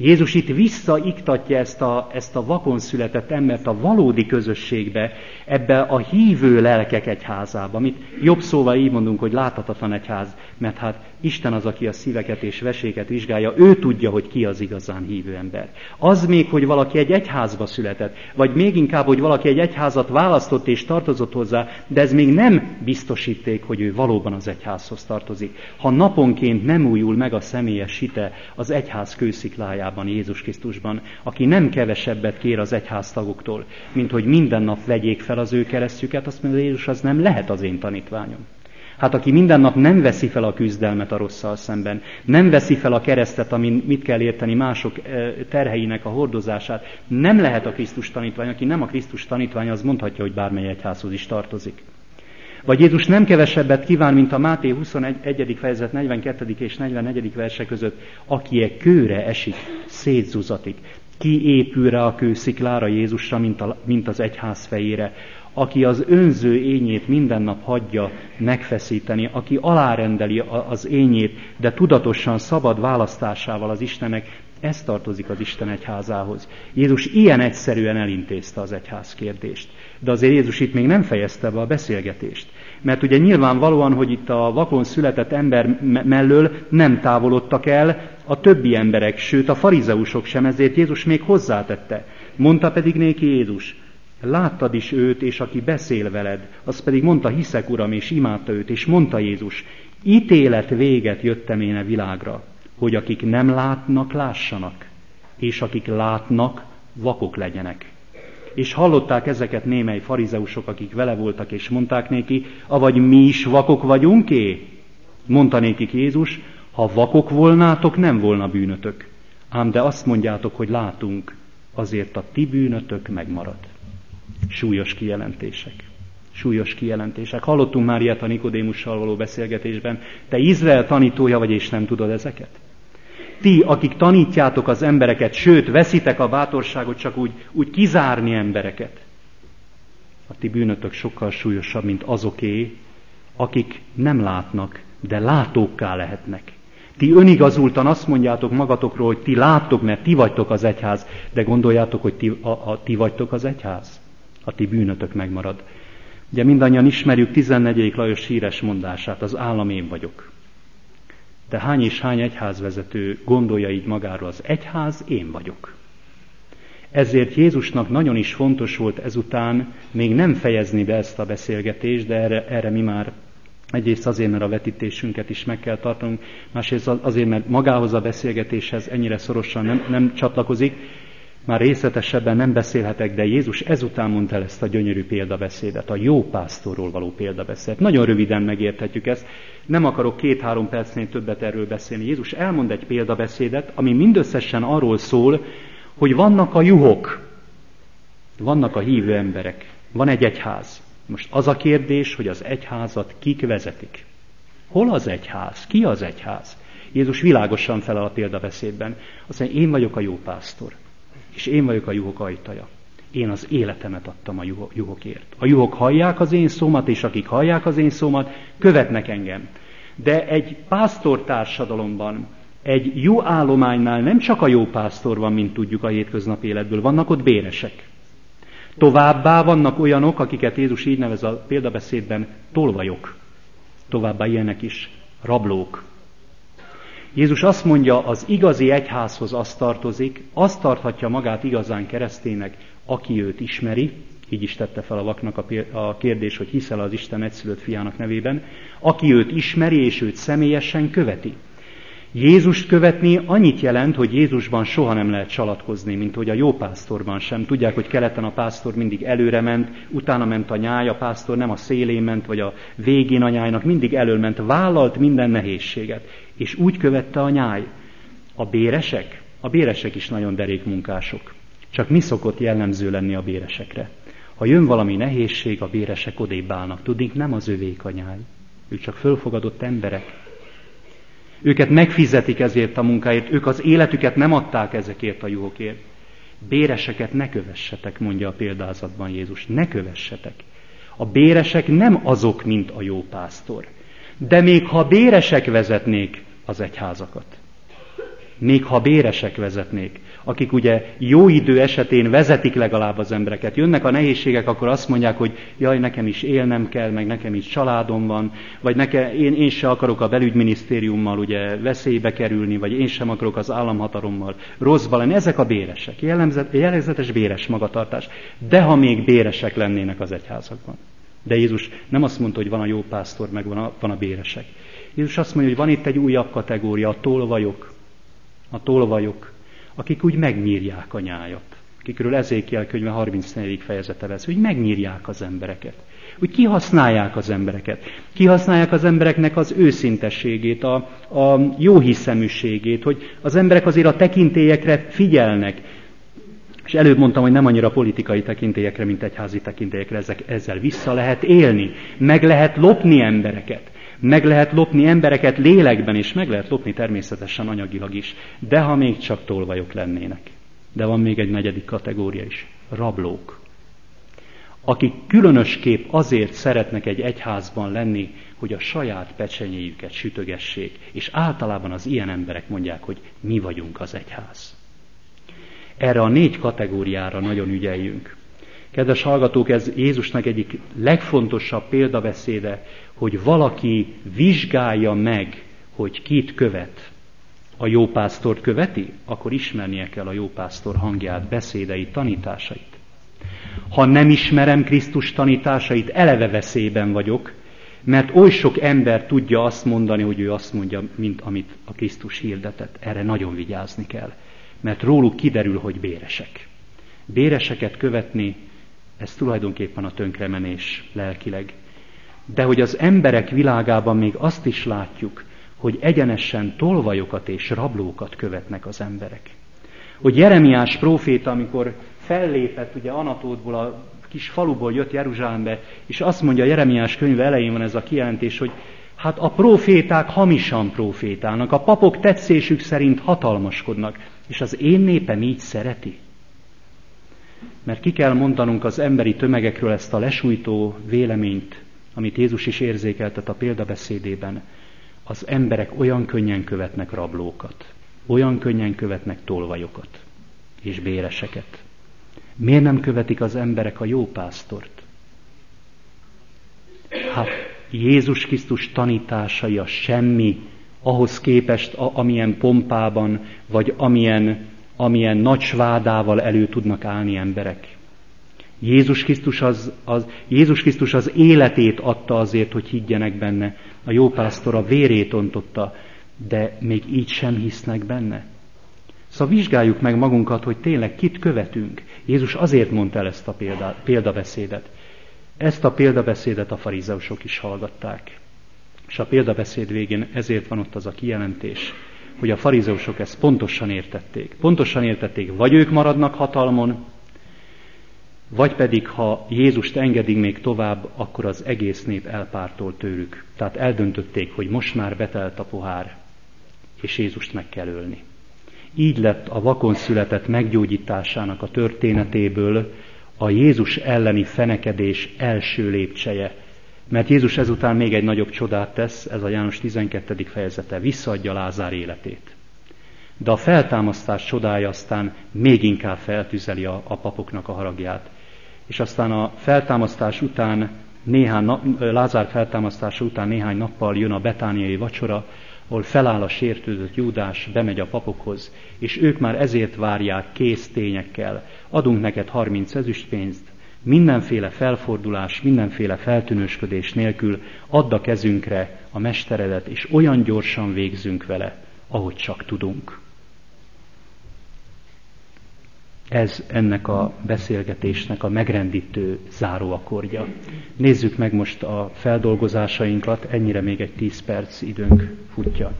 Jézus itt visszaiktatja ezt a vakon született embert a valódi közösségbe, ebbe a hívő lelkek egyházába, amit jobb szóval így mondunk, hogy láthatatlan egyház, mert hát Isten az, aki a szíveket és veséket vizsgálja, ő tudja, hogy ki az igazán hívő ember. Az még, hogy valaki egy egyházba született, vagy még inkább, hogy valaki egy egyházat választott és tartozott hozzá, de ez még nem biztosíték, hogy ő valóban az egyházhoz tartozik. Ha naponként nem újul meg a személyes hite az egyház kősziklájában, Jézus Krisztusban, aki nem kevesebbet kér az egyháztagoktól, mint hogy minden nap vegyék fel az ő keresztjüket, azt mondja, Jézus, az nem lehet az én tanítványom. Hát aki minden nap nem veszi fel a küzdelmet a rosszal szemben, nem veszi fel a keresztet, amin mit kell érteni mások terheinek a hordozását, nem lehet a Krisztus tanítvány. Aki nem a Krisztus tanítvány, az mondhatja, hogy bármely egyházhoz is tartozik. Vagy Jézus nem kevesebbet kíván, mint a Máté 21. fejezet 42. és 44. verse között, aki egy kőre esik, szétzuzatik. Ki épül rá a kősziklára Jézusra, mint az egyház fejére, aki az önző ényét minden nap hagyja megfeszíteni, aki alárendeli az ényét, de tudatosan szabad választásával az Istennek, ez tartozik az Isten egyházához. Jézus ilyen egyszerűen elintézte az egyház kérdést. De azért Jézus itt még nem fejezte be a beszélgetést. Mert ugye nyilvánvalóan, hogy itt a vakon született ember mellől nem távolodtak el a többi emberek, sőt a farizeusok sem, ezért Jézus még hozzátette. Mondta pedig néki Jézus, láttad is őt, és aki beszél veled, az pedig mondta, hiszek, Uram, és imádta őt, és mondta Jézus, ítélet véget jöttem én a világra, hogy akik nem látnak, lássanak, és akik látnak, vakok legyenek. És hallották ezeket némely farizeusok, akik vele voltak, és mondták néki, avagy mi is vakok vagyunk-é? Mondta nékik Jézus, ha vakok volnátok, nem volna bűnötök. Ám de azt mondjátok, hogy látunk, azért a ti bűnötök megmarad. Súlyos kijelentések. Súlyos kijelentések. Hallottunk már ilyet a Nikodémussal való beszélgetésben. Te Izrael tanítója vagy, és nem tudod ezeket? Ti, akik tanítjátok az embereket, sőt, veszitek a bátorságot csak úgy kizárni embereket. A ti bűnötök sokkal súlyosabb, mint azoké, akik nem látnak, de látókká lehetnek. Ti önigazultan azt mondjátok magatokról, hogy ti láttok, mert ti vagytok az egyház, de gondoljátok, hogy ti vagytok az egyház? A ti bűnötök megmarad. Ugye mindannyian ismerjük 14. Lajos híres mondását, az állam én vagyok. De hány és hány egyházvezető gondolja így magáról, az egyház én vagyok. Ezért Jézusnak nagyon is fontos volt ezután még nem fejezni be ezt a beszélgetést, de erre mi már egyrészt azért, mert a vetítésünket is meg kell tartanunk, másrészt azért, mert magához a beszélgetéshez ennyire szorosan nem csatlakozik, már részletesebben nem beszélhetek, de Jézus ezután mondta el ezt a gyönyörű példabeszédet, a jó pásztorról való példabeszédet. Nagyon röviden megérthetjük ezt, nem akarok 2-3 percnél többet erről beszélni. Jézus elmond egy példabeszédet, ami mindösszesen arról szól, hogy vannak a juhok, vannak a hívő emberek, van egy egyház. Most az a kérdés, hogy az egyházat kik vezetik. Hol az egyház? Ki az egyház? Jézus világosan felel a példabeszédben. Azt mondja, én vagyok a jó pásztor, és én vagyok a juhok ajtaja. Én az életemet adtam a juhokért. A juhok hallják az én szómat, és akik hallják az én szómat, követnek engem. De egy pásztortársadalomban, egy jó állománynál nem csak a jó pásztor van, mint tudjuk a hétköznapi életből, vannak ott béresek. Továbbá vannak olyanok, akiket Jézus így nevez a példabeszédben, tolvajok. Továbbá ilyenek is, rablók. Jézus azt mondja, az igazi egyházhoz az tartozik, azt tarthatja magát igazán kereszténynek, aki őt ismeri, így is tette fel a vaknak a kérdés, hogy hiszel az Isten egyszülött fiának nevében, aki őt ismeri és őt személyesen követi. Jézust követni annyit jelent, hogy Jézusban soha nem lehet csalatkozni, mint hogy a jó pásztorban sem. Tudják, hogy keleten a pásztor mindig előre ment, utána ment a nyáj, a pásztor nem a szélén ment, vagy a végén a nyájnak, mindig elől ment, vállalt minden nehézséget, és úgy követte a nyáj. A béresek is nagyon derék munkások. Csak mi szokott jellemző lenni a béresekre? Ha jön valami nehézség, a béresek odébb állnak. Tudnék, nem az övék a nyáj. Ők csak fölfogadott emberek. Őket megfizetik ezért a munkáért, ők az életüket nem adták ezekért a juhokért. Béreseket ne kövessetek, mondja a példázatban Jézus, ne kövessetek. A béresek nem azok, mint a jó pásztor. De még ha béresek vezetnék az egyházakat, még ha béresek vezetnék, akik ugye jó idő esetén vezetik legalább az embereket. Jönnek a nehézségek, akkor azt mondják, hogy jaj, nekem is élnem kell, meg nekem is családom van, vagy én se akarok a belügyminisztériummal ugye veszélybe kerülni, vagy én sem akarok az államhatalommal rosszba lenni. Ezek a béresek, jellegzetes béres magatartás. De ha még béresek lennének az egyházakban. De Jézus nem azt mondta, hogy van a jó pásztor, meg van a béresek. Jézus azt mondja, hogy van itt egy újabb kategória, a tolvajok, akik úgy megnyírják a nyájat, akikről Ezékiel könyve 34. fejezete vesz, hogy megnyírják az embereket, hogy kihasználják az embereket, kihasználják az embereknek az őszintességét, a jóhiszeműségét, hogy az emberek azért a tekintélyekre figyelnek, és előbb mondtam, hogy nem annyira politikai tekintélyekre, mint egyházi tekintélyekre, ezzel vissza lehet élni, meg lehet lopni embereket. Meg lehet lopni embereket lélekben, és meg lehet lopni természetesen anyagilag is. De ha még csak tolvajok lennének. De van még egy negyedik kategória is. Rablók. Akik különösképp azért szeretnek egy egyházban lenni, hogy a saját pecsenyéjüket sütögessék, és általában az ilyen emberek mondják, hogy mi vagyunk az egyház. Erre a 4 kategóriára nagyon ügyeljünk. Kedves hallgatók, ez Jézusnak egyik legfontosabb példabeszéde, hogy valaki vizsgálja meg, hogy kit követ. A jó pásztort követi? Akkor ismernie kell a jó pásztor hangját, beszédeit, tanításait. Ha nem ismerem Krisztus tanításait, eleve veszélyben vagyok, mert oly sok ember tudja azt mondani, hogy ő azt mondja, mint amit a Krisztus hirdetett. Erre nagyon vigyázni kell, mert róluk kiderül, hogy béresek. Béreseket követni, ez tulajdonképpen a tönkremenés lelkileg. De hogy az emberek világában még azt is látjuk, hogy egyenesen tolvajokat és rablókat követnek az emberek. Hogy Jeremiás próféta, amikor fellépett ugye Anatótból, a kis faluból jött Jeruzsálembe, és azt mondja, Jeremiás könyve elején van ez a kijelentés, hogy hát a próféták hamisan prófétálnak, a papok tetszésük szerint hatalmaskodnak, és az én népem így szereti. Mert ki kell mondanunk az emberi tömegekről ezt a lesújtó véleményt, amit Jézus is érzékeltet a példabeszédében. Az emberek olyan könnyen követnek rablókat, olyan könnyen követnek tolvajokat és béreseket. Miért nem követik az emberek a jó pásztort? Hát Jézus Krisztus tanításai a semmi, ahhoz képest, amilyen pompában, vagy amilyen nagy svádával elő tudnak állni emberek. Jézus Krisztus az életét adta azért, hogy higgyenek benne. A jó pásztor a vérét ontotta, de még így sem hisznek benne. Szóval vizsgáljuk meg magunkat, hogy tényleg kit követünk. Jézus azért mondta el ezt a példabeszédet. Ezt a példabeszédet a farizeusok is hallgatták. És a példabeszéd végén ezért van ott az a kijelentés, hogy a farizeusok ezt pontosan értették. Pontosan értették, vagy ők maradnak hatalmon, vagy pedig, ha Jézust engedik még tovább, akkor az egész nép elpártol tőlük. Tehát eldöntötték, hogy most már betelt a pohár, és Jézust meg kell ölni. Így lett a vakon született meggyógyításának a történetéből a Jézus elleni fenekedés első lépcseje. Mert Jézus ezután még egy nagyobb csodát tesz, ez a János 12. fejezete, visszaadja Lázár életét. De a feltámasztás csodája aztán még inkább feltüzeli a papoknak a haragját. És aztán a feltámasztás után, Lázár feltámasztása után néhány nappal jön a betániai vacsora, ahol feláll a sértődött Júdás, bemegy a papokhoz, és ők már ezért várják kész tényekkel. Adunk neked 30 ezüstpénzt, mindenféle felfordulás, mindenféle feltűnősködés nélkül add a kezünkre a mesteredet, és olyan gyorsan végzünk vele, ahogy csak tudunk. Ez ennek a beszélgetésnek a megrendítő záróakordja. Nézzük meg most a feldolgozásainkat, ennyire még egy 10 perc időnk futja.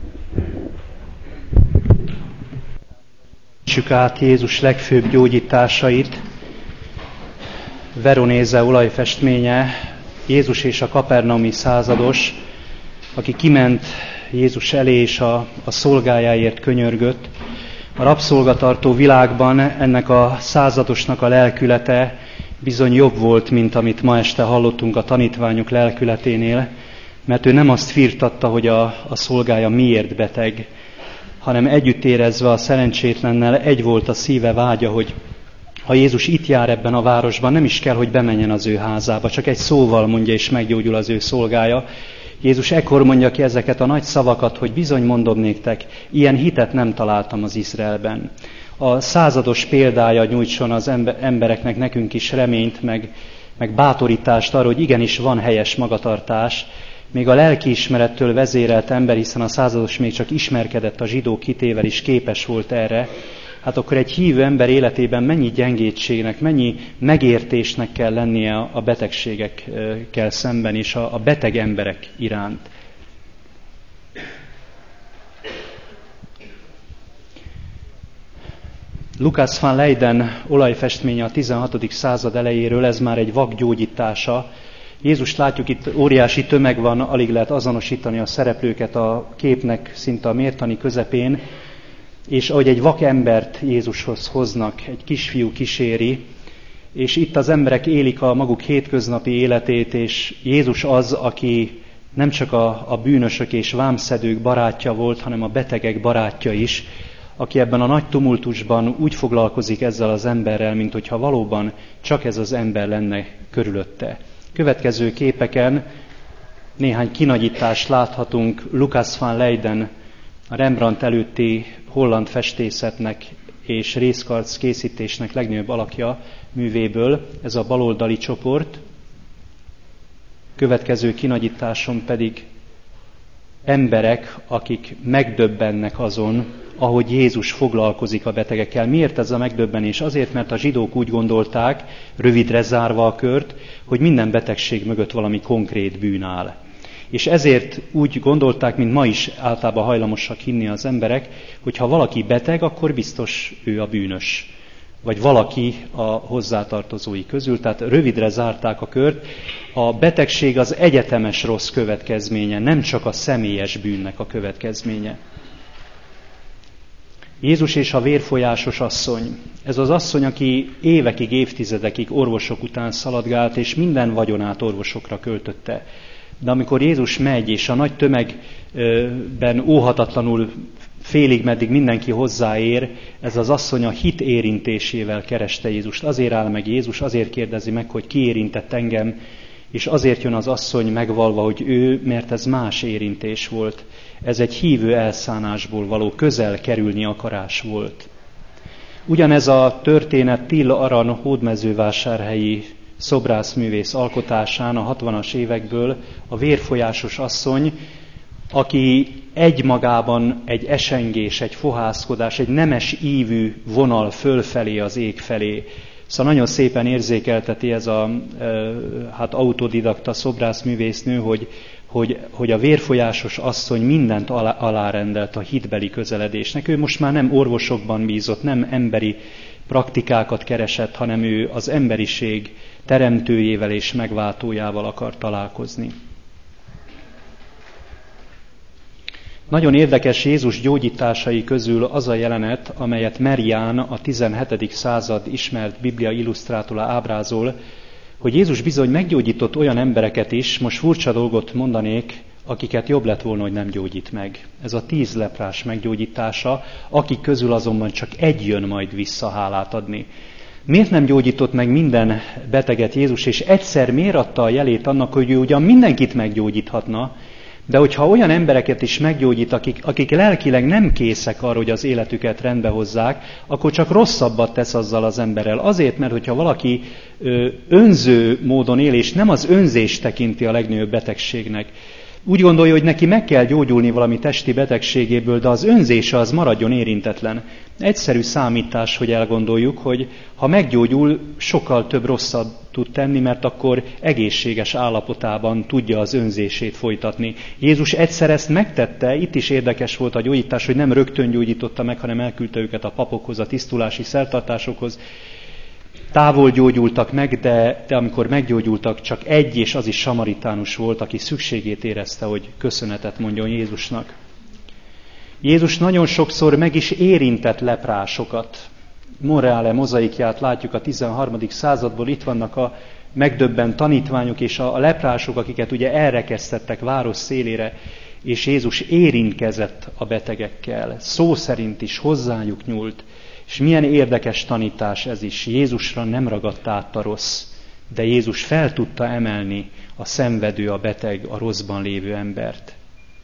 Csük át Jézus legfőbb gyógyításait. Veronéze olajfestménye, Jézus és a kapernaumi százados, aki kiment Jézus elé és a szolgájáért könyörgött. A rabszolgatartó világban ennek a századosnak a lelkülete bizony jobb volt, mint amit ma este hallottunk a tanítványok lelkületénél, mert ő nem azt firtatta, hogy a szolgája miért beteg, hanem együtt érezve a szerencsétlennel egy volt a szíve vágya, hogy ha Jézus itt jár ebben a városban, nem is kell, hogy bemenjen az ő házába, csak egy szóval mondja, és meggyógyul az ő szolgája. Jézus ekkor mondja ki ezeket a nagy szavakat, hogy bizony mondom néktek, ilyen hitet nem találtam az Izraelben. A százados példája nyújtson az embereknek, nekünk is reményt, meg bátorítást arra, hogy igenis van helyes magatartás, még a lelkiismerettől vezérelt ember, hiszen a százados még csak ismerkedett a zsidók hitével is képes volt erre, hát akkor egy hívő ember életében mennyi gyengétségnek, mennyi megértésnek kell lennie a betegségekkel szemben és a beteg emberek iránt. Lucas van Leyden olajfestménye a 16. század elejéről, ez már egy vak gyógyítása. Jézust látjuk, itt óriási tömeg van, alig lehet azonosítani a szereplőket a képnek szinte a mértani közepén, és ahogy egy vak embert Jézushoz hoznak, egy kisfiú kíséri, és itt az emberek élik a maguk hétköznapi életét, és Jézus az, aki nem csak a bűnösök és vámszedők barátja volt, hanem a betegek barátja is, aki ebben a nagy tumultusban úgy foglalkozik ezzel az emberrel, mint hogyha valóban csak ez az ember lenne körülötte. Következő képeken néhány kinagyítást láthatunk Lucas van Leyden, a Rembrandt előtti holland festészetnek és részkarc készítésnek legnagyobb alakja művéből, ez a baloldali csoport. Következő kinagyításon pedig emberek, akik megdöbbennek azon, ahogy Jézus foglalkozik a betegekkel. Miért ez a megdöbbenés? Azért, mert a zsidók úgy gondolták, rövidre zárva a kört, hogy minden betegség mögött valami konkrét bűn áll. És ezért úgy gondolták, mint ma is általában hajlamosak hinni az emberek, hogy ha valaki beteg, akkor biztos ő a bűnös. Vagy valaki a hozzátartozói közül, tehát rövidre zárták a kört. A betegség az egyetemes rossz következménye, nem csak a személyes bűnnek a következménye. Jézus és a vérfolyásos asszony. Ez az asszony, aki évekig, évtizedekig orvosok után szaladgált, és minden vagyonát orvosokra költötte. De amikor Jézus megy, és a nagy tömegben óhatatlanul félig meddig mindenki hozzáér, ez az asszony a hit érintésével kereste Jézust. Azért áll meg Jézus, azért kérdezi meg, hogy ki érintett engem, és azért jön az asszony megvalva, hogy ő, mert ez más érintés volt. Ez egy hívő elszánásból való közel kerülni akarás volt. Ugyanez a történet Till Aran hódmezővásárhelyi szobrászművész alkotásán a 60-as évekből a vérfolyásos asszony, aki egymagában egy esengés, egy fohászkodás, egy nemes ívű vonal fölfelé az ég felé. Szóval nagyon szépen érzékelteti ez a autodidakta szobrászművésznő, hogy a vérfolyásos asszony mindent alárendelt a hitbeli közeledésnek. Ő most már nem orvosokban bízott, nem emberi praktikákat keresett, hanem ő az emberiség teremtőjével és megváltójával akar találkozni. Nagyon érdekes Jézus gyógyításai közül az a jelenet, amelyet Marián, a 17. század ismert Biblia illusztrátora ábrázol, hogy Jézus bizony meggyógyított olyan embereket is, most furcsa dolgot mondanék, akiket jobb lett volna, hogy nem gyógyít meg. Ez a 10 leprás meggyógyítása, akik közül azonban csak egy jön majd vissza hálát adni. Miért nem gyógyított meg minden beteget Jézus, és egyszer miért adta a jelét annak, hogy ő ugyan mindenkit meggyógyíthatna, de hogyha olyan embereket is meggyógyít, akik lelkileg nem készek arra, hogy az életüket rendbe hozzák, akkor csak rosszabbat tesz azzal az emberrel. Azért, mert hogyha valaki önző módon él, és nem az önzést tekinti a legnagyobb betegségnek, úgy gondolja, hogy neki meg kell gyógyulni valami testi betegségéből, de az önzése az maradjon érintetlen. Egyszerű számítás, hogy elgondoljuk, hogy ha meggyógyul, sokkal több rosszat tud tenni, mert akkor egészséges állapotában tudja az önzését folytatni. Jézus egyszer ezt megtette, itt is érdekes volt a gyógyítás, hogy nem rögtön gyógyította meg, hanem elküldte őket a papokhoz, a tisztulási szertartásokhoz. Távol gyógyultak meg, de amikor meggyógyultak, csak egy, és az is samaritánus volt, aki szükségét érezte, hogy köszönetet mondjon Jézusnak. Jézus nagyon sokszor meg is érintett leprásokat. Monreale mozaikját látjuk a 13. századból, itt vannak a megdöbbent tanítványok és a leprások, akiket ugye elrekesztettek város szélére. és Jézus érintkezett a betegekkel, szó szerint is hozzájuk nyúlt, és milyen érdekes tanítás ez is. Jézusra nem ragadt át a rossz, de Jézus fel tudta emelni a szenvedő, a beteg, a rosszban lévő embert.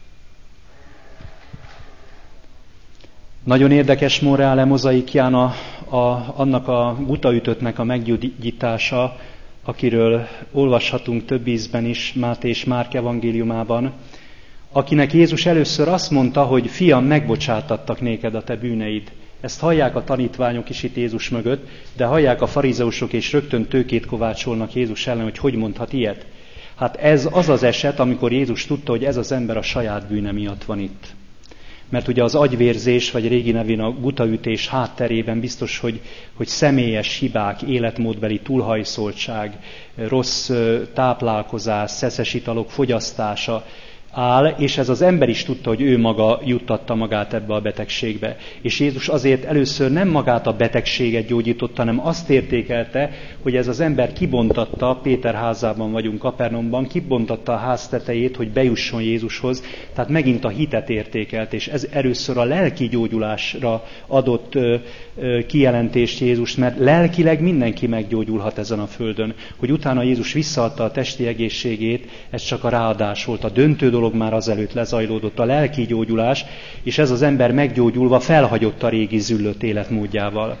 Nagyon érdekes morále mozaikján annak a butaütöttnek a meggyógyítása, akiről olvashatunk több ízben is, Máté és Márk evangéliumában, akinek Jézus először azt mondta, hogy fiam, megbocsátattak néked a te bűneid. Ezt hallják a tanítványok is itt Jézus mögött, de hallják a farizeusok, és rögtön tőkét kovácsolnak Jézus ellen, hogy mondhat ilyet. Hát ez az az eset, amikor Jézus tudta, hogy ez az ember a saját bűne miatt van itt. Mert ugye az agyvérzés, vagy régi nevén a gutaütés hátterében biztos, hogy személyes hibák, életmódbeli túlhajszoltság, rossz táplálkozás, szeszes italok fogyasztása áll, és ez az ember is tudta, hogy ő maga juttatta magát ebbe a betegségbe. És Jézus azért először nem magát a betegséget gyógyította, hanem azt értékelte, hogy ez az ember kibontatta, Péter házában vagyunk Kapernaumban, kibontatta a ház tetejét, hogy bejusson Jézushoz, tehát megint a hitet értékelt, és ez először a lelki gyógyulásra adott kijelentést Jézus, mert lelkileg mindenki meggyógyulhat ezen a földön. Hogy utána Jézus visszaadta a testi egészségét, ez csak a ráadás volt. A döntő dolog már azelőtt lezajlódott, a lelki gyógyulás, és ez az ember meggyógyulva felhagyott a régi züllött életmódjával.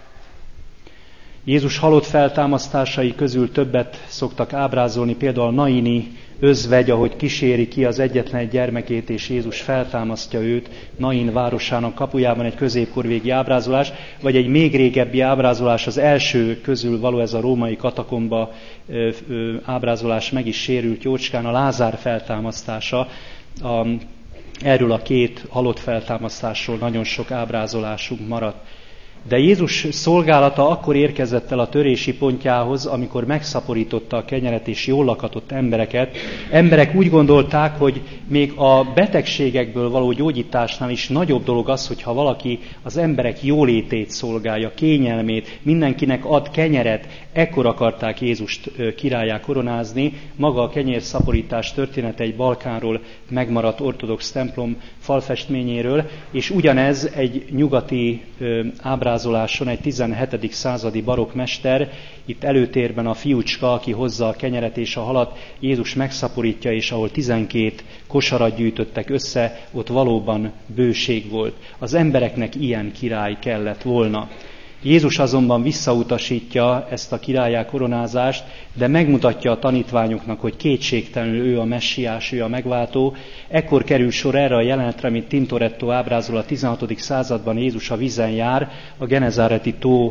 Jézus halott feltámasztásai közül többet szoktak ábrázolni, például a naini özvegy, ahogy kíséri ki az egyetlen egy gyermekét, és Jézus feltámasztja őt, Nain városának kapujában, egy középkorvégi ábrázolás, vagy egy még régebbi ábrázolás, az első közül való, ez a római katakomba ábrázolás, meg is sérült jócskán, a Lázár feltámasztása. Erről a két halott feltámasztásról nagyon sok ábrázolásunk maradt. De Jézus szolgálata akkor érkezett el a törési pontjához, amikor megszaporította a kenyeret és jól lakatott embereket. Emberek úgy gondolták, hogy még a betegségekből való gyógyításnál is nagyobb dolog az, hogyha valaki az emberek jólétét szolgálja, kényelmét, mindenkinek ad kenyeret. Ekkor akarták Jézust királlyá koronázni. Maga a kenyérszaporítás története egy Balkánról megmaradt ortodox templom falfestményéről, és ugyanez egy nyugati ábrázoláson egy 17. századi barokkmester, itt előtérben a fiúcska, aki hozza a kenyeret és a halat, Jézus megszaporítja, és ahol 12 kosarat gyűjtöttek össze, ott valóban bőség volt. Az embereknek ilyen király kellett volna. Jézus azonban visszautasítja ezt a királlyá koronázást, de megmutatja a tanítványoknak, hogy kétségtelenül ő a messiás, ő a megváltó. Ekkor kerül sor erre a jelenetre, amit Tintoretto ábrázol, a 16. században Jézus a vízen jár, a Genezáreti tó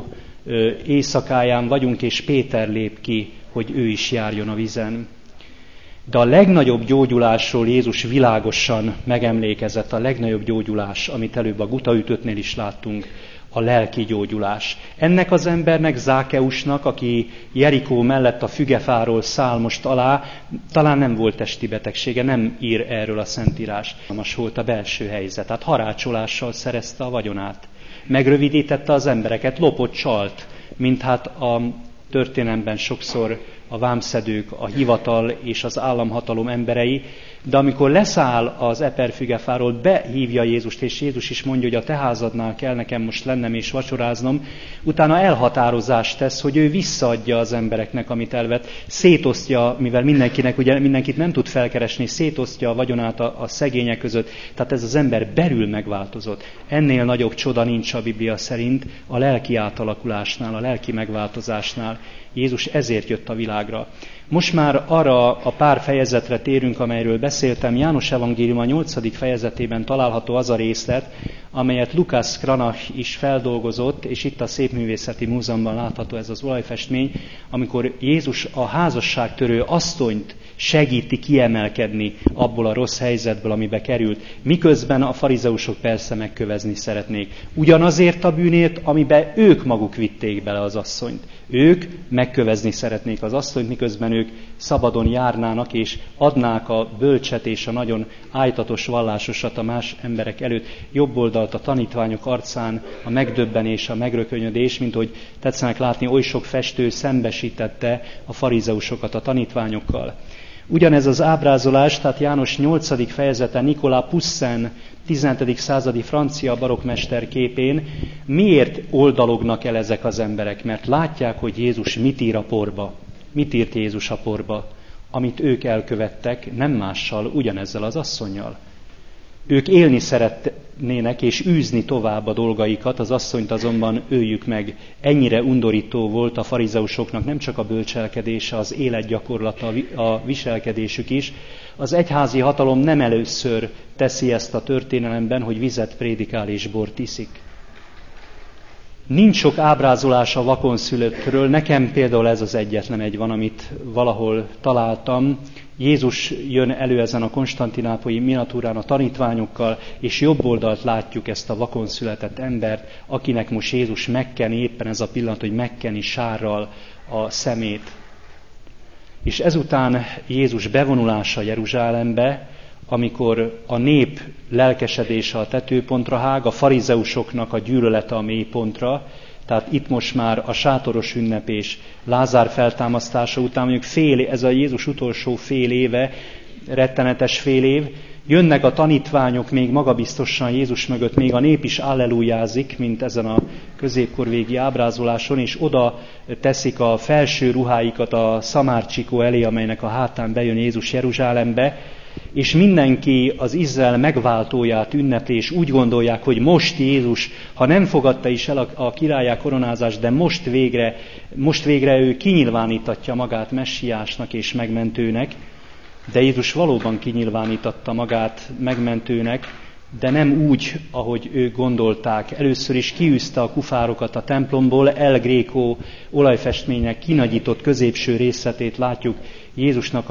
éjszakáján vagyunk, és Péter lép ki, hogy ő is járjon a vízen. De a legnagyobb gyógyulásról Jézus világosan megemlékezett, a legnagyobb gyógyulás, amit előbb a gutaütöttnél is láttunk, a lelki gyógyulás. Ennek az embernek, Zákeusnak, aki Jerikó mellett a fügefáról száll most alá, talán nem volt testi betegsége, nem ír erről a Szentírás. Most volt a belső helyzet, tehát harácsolással szerezte a vagyonát. Megrövidítette az embereket, lopott, csalt, mint hát a történelemben sokszor a vámszedők, a hivatal és az államhatalom emberei, de amikor leszáll az eperfügefáról, behívja Jézust, és Jézus is mondja, hogy a te házadnál kell nekem most lennem és vacsoráznom, utána elhatározást tesz, hogy ő visszaadja az embereknek, amit elvett, szétosztja, mivel mindenkit nem tud felkeresni, szétosztja a vagyonát a szegények között, tehát ez az ember belül megváltozott. Ennél nagyobb csoda nincs a Biblia szerint a lelki átalakulásnál, a lelki megváltozásnál. Jézus ezért jött a világra. Most már arra a pár fejezetre térünk, amelyről beszéltem. János evangélium a 8. fejezetében található az a részlet, amelyet Lukács Cranach is feldolgozott, és itt a Szépművészeti Múzeumban látható ez az olajfestmény, amikor Jézus a házasságtörő asszonyt segíti kiemelkedni abból a rossz helyzetből, amibe került, miközben a farizeusok persze megkövezni szeretnék. Ugyanazért a bűnért, amiben ők maguk vitték bele az asszonyt. Ők megkövezni szeretnék az asszonyt, miközben ők szabadon járnának, és adnák a bölcset és a nagyon ájtatos vallásosat a más emberek előtt. Jobb oldalt a tanítványok arcán a megdöbbenés, a megrökönyödés, mint hogy tetszenek látni, oly sok festő szembesítette a farizeusokat a tanítványokkal. Ugyanez az ábrázolás, tehát János 8. fejezete Nicolas Poussin 17. századi francia barokkmester képén miért oldalognak el ezek az emberek? Mert látják, hogy Jézus mit ír a porba. Mit írt Jézus a porba? Amit ők elkövettek, nem mással, ugyanezzel az asszonnyal. Ők élni szeretnének és űzni tovább a dolgaikat, az asszonyt azonban öljük meg. Ennyire undorító volt a farizeusoknak nem csak a bölcselkedése, az életgyakorlata, a viselkedésük is. Az egyházi hatalom nem először teszi ezt a történelemben, hogy vizet prédikál és bort iszik. Nincs sok ábrázolás a vakonszülöttről, nekem például ez az egyetlen egy van, amit valahol találtam. Jézus jön elő ezen a konstantinápolyi minatúrán a tanítványokkal, és jobb oldalt látjuk ezt a vakonszületett embert, akinek most Jézus megkeni, éppen ez a pillanat, hogy megkeni sárral a szemét. És ezután Jézus bevonulása Jeruzsálembe, amikor a nép lelkesedése a tetőpontra hág, a farizeusoknak a gyűlölete a mélypontra, tehát itt most már a sátoros ünnep és Lázár feltámasztása után, mondjuk ez a Jézus utolsó fél éve, rettenetes fél év, jönnek a tanítványok még magabiztosan Jézus mögött, még a nép is allelujázik, mint ezen a középkorvégi ábrázoláson, és oda teszik a felső ruháikat a szamárcsikó elé, amelynek a hátán bejön Jézus Jeruzsálembe, és mindenki az Izrael megváltóját ünnepli, és úgy gondolják, hogy most Jézus, ha nem fogadta is el a királlyá koronázást, de most végre ő kinyilvánítatja magát messiásnak és megmentőnek, de Jézus valóban kinyilvánítatta magát megmentőnek, de nem úgy, ahogy ők gondolták. Először is kiűzte a kufárokat a templomból, El Greco olajfestmények kinagyított középső részletét látjuk, Jézusnak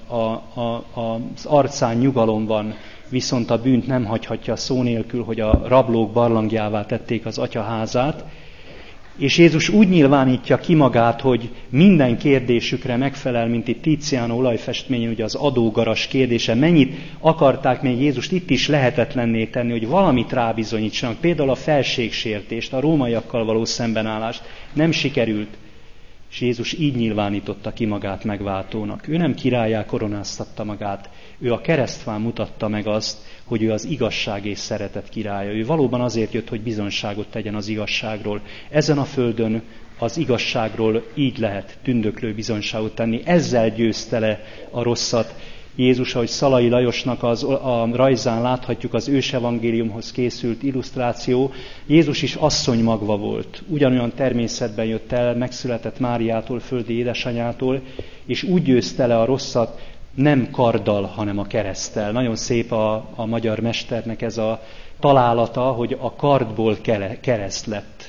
az arcán nyugalom van, viszont a bűnt nem hagyhatja szó nélkül, hogy a rablók barlangjává tették az atyaházát. És Jézus úgy nyilvánítja ki magát, hogy minden kérdésükre megfelel, mint itt Tiziano olajfestményen, ugye az adógaras kérdése. Mennyit akarták még Jézust itt is lehetetlenné tenni, hogy valamit rábizonyítsanak. Például a felségsértést, a rómaiakkal való szembenállást nem sikerült. És Jézus így nyilvánította ki magát megváltónak. Ő nem királlyá koronáztatta magát, ő a keresztfán mutatta meg azt, hogy ő az igazság és szeretet királya. Ő valóban azért jött, hogy bizonyságot tegyen az igazságról. Ezen a földön az igazságról így lehet tündöklő bizonyságot tenni. Ezzel győzte le a rosszat. Jézus, ahogy Szalai Lajosnak a rajzán láthatjuk, az ősevangéliumhoz készült illusztráció, Jézus is asszony magva volt. Ugyanolyan természetben jött el, megszületett Máriától, földi édesanyától, és úgy győzte le a rosszat, nem karddal, hanem a kereszttel. Nagyon szép a magyar mesternek ez a találata, hogy a kardból kereszt lett.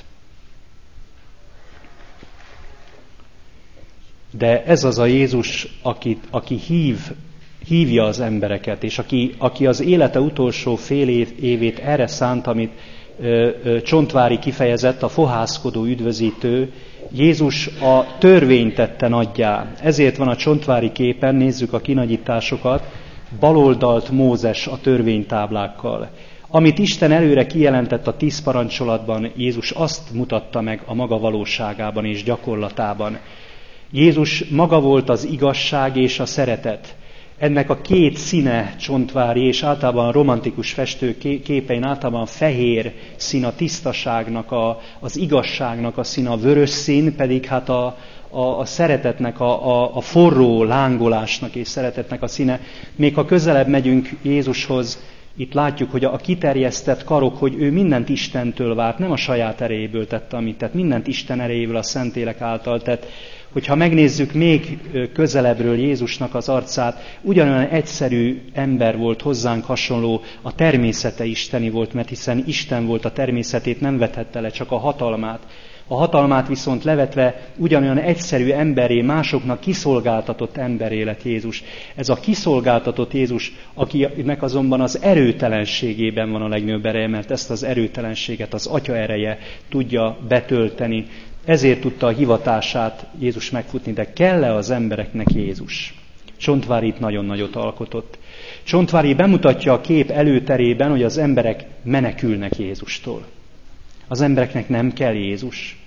De ez az a Jézus, aki hívja az embereket, és aki az élete utolsó fél évét erre szánt, amit Csontváry kifejezett, a fohászkodó üdvözítő, Jézus a törvényt tette nagyjá. Ezért van a Csontváry képen, nézzük a kinagyításokat, baloldalt Mózes a törvénytáblákkal. Amit Isten előre kijelentett a 10 parancsolatban, Jézus azt mutatta meg a maga valóságában és gyakorlatában. Jézus maga volt az igazság és a szeretet. Ennek a két színe Csontváry, és általában romantikus festő képein általában fehér szín a tisztaságnak, az igazságnak a színe, a vörös szín pedig hát a szeretetnek, a forró lángolásnak és szeretetnek a színe. Még ha közelebb megyünk Jézushoz, itt látjuk, hogy a kiterjesztett karok, hogy ő mindent Istentől várt, nem a saját erejéből tette, amit tett, mindent Isten erejéből, a Szentélek által tett. Hogyha megnézzük még közelebbről Jézusnak az arcát, ugyanolyan egyszerű ember volt, hozzánk hasonló, a természete isteni volt, mert hiszen Isten volt, a természetét nem vethette le, csak a hatalmát. A hatalmát viszont levetve ugyanolyan egyszerű emberé, másoknak kiszolgáltatott emberé lett Jézus. Ez a kiszolgáltatott Jézus, akinek azonban az erőtelenségében van a legnagyobb ereje, mert ezt az erőtelenséget az Atya ereje tudja betölteni. Ezért tudta a hivatását Jézus megfutni, de kell-e az embereknek Jézus? Csontváry itt nagyon nagyot alkotott. Csontváry bemutatja a kép előterében, hogy az emberek menekülnek Jézustól. Az embereknek nem kell Jézus.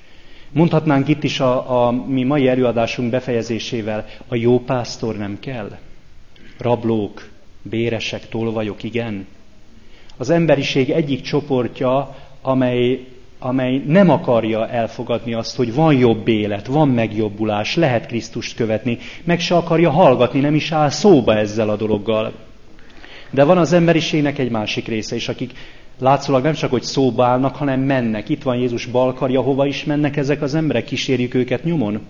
Mondhatnánk itt is a mi mai előadásunk befejezésével, a jó pásztor nem kell. rablók, béresek, tolvajok, igen. Az emberiség egyik csoportja, amely nem akarja elfogadni azt, hogy van jobb élet, van megjobbulás, lehet Krisztust követni, meg se akarja hallgatni, nem is áll szóba ezzel a dologgal. De van az emberiségnek egy másik része is, akik látszólag nem csak, hogy szóba állnak, hanem mennek. Itt van Jézus balkarja, hova is mennek ezek az emberek, kísérjük őket nyomon.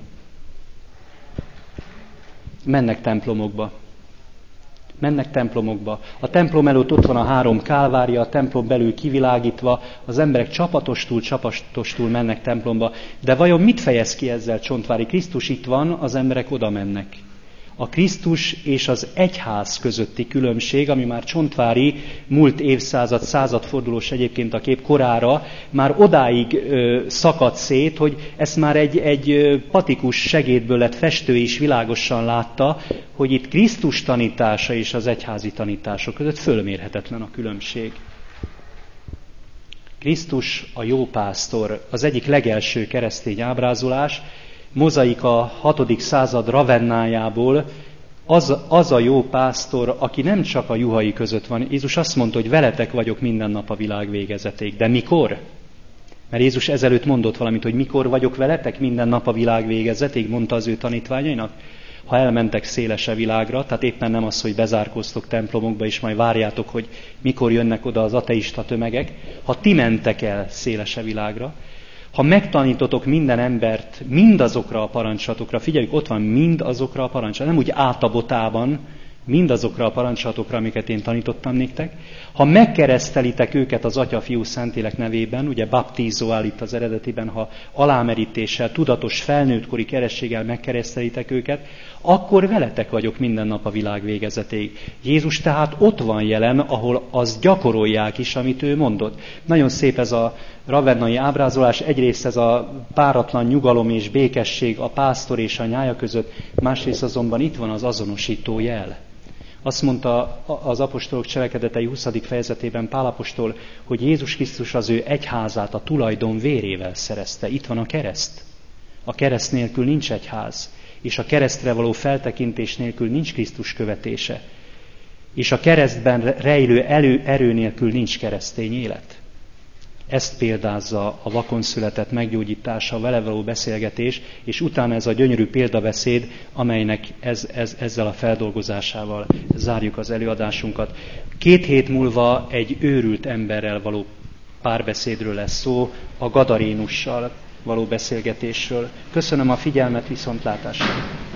Mennek templomokba. Mennek templomokba. A templom előtt ott van a 3 kálvárja, a templom belül kivilágítva, az emberek csapatostul mennek templomba. De vajon mit fejez ki ezzel Csontvári? Krisztus itt van, az emberek oda mennek. A Krisztus és az egyház közötti különbség, ami már Csontvári múlt évszázad, századfordulós egyébként a kép korára, már odáig szakadt szét, hogy ezt már egy patikus segédből lett festő is világosan látta, hogy itt Krisztus tanítása és az egyházi tanítások között fölmérhetetlen a különbség. Krisztus a jó pásztor, az egyik legelső keresztény ábrázolás, mozaik a 6. század Ravennájából, az a jó pásztor, aki nem csak a juhai között van. Jézus azt mondta, hogy veletek vagyok minden nap a világ végezetéig. De mikor? Mert Jézus ezelőtt mondott valamit, hogy mikor vagyok veletek minden nap a világ végezetéig, mondta az ő tanítványainak. Ha elmentek szélese világra, tehát éppen nem az, hogy bezárkóztok templomokba, és majd várjátok, hogy mikor jönnek oda az ateista tömegek, ha ti mentek el szélese világra, ha megtanítotok minden embert mindazokra a parancsolatokra, figyeljük, ott van mindazokra a parancsolatokra, nem úgy átabotában, mindazokra a parancsolatokra, amiket én tanítottam néktek, ha megkeresztelitek őket az Atya, Fiú, Szentlélek nevében, ugye baptizó áll itt az eredetiben, ha alámerítéssel, tudatos felnőttkori kerességgel megkeresztelitek őket, akkor veletek vagyok minden nap a világ végezetéig. Jézus tehát ott van jelen, ahol azt gyakorolják is, amit ő mondott. Nagyon szép ez a ravennai ábrázolás, egyrészt ez a páratlan nyugalom és békesség a pásztor és a nyája között, másrészt azonban itt van az azonosító jel. Azt mondta az apostolok cselekedetei 20. fejezetében Pál apostol, hogy Jézus Krisztus az ő egyházát a tulajdon vérével szerezte. Itt van a kereszt. A kereszt nélkül nincs egyház, és a keresztre való feltekintés nélkül nincs Krisztus követése. És a keresztben rejlő erő nélkül nincs keresztény élet. Ezt példázza a vakon született meggyógyítása, a vele való beszélgetés, és utána ez a gyönyörű példabeszéd, amelynek ezzel a feldolgozásával zárjuk az előadásunkat. 2 hét múlva egy őrült emberrel való párbeszédről lesz szó, a Gadarénussal való beszélgetésről. Köszönöm a figyelmet, viszontlátásra!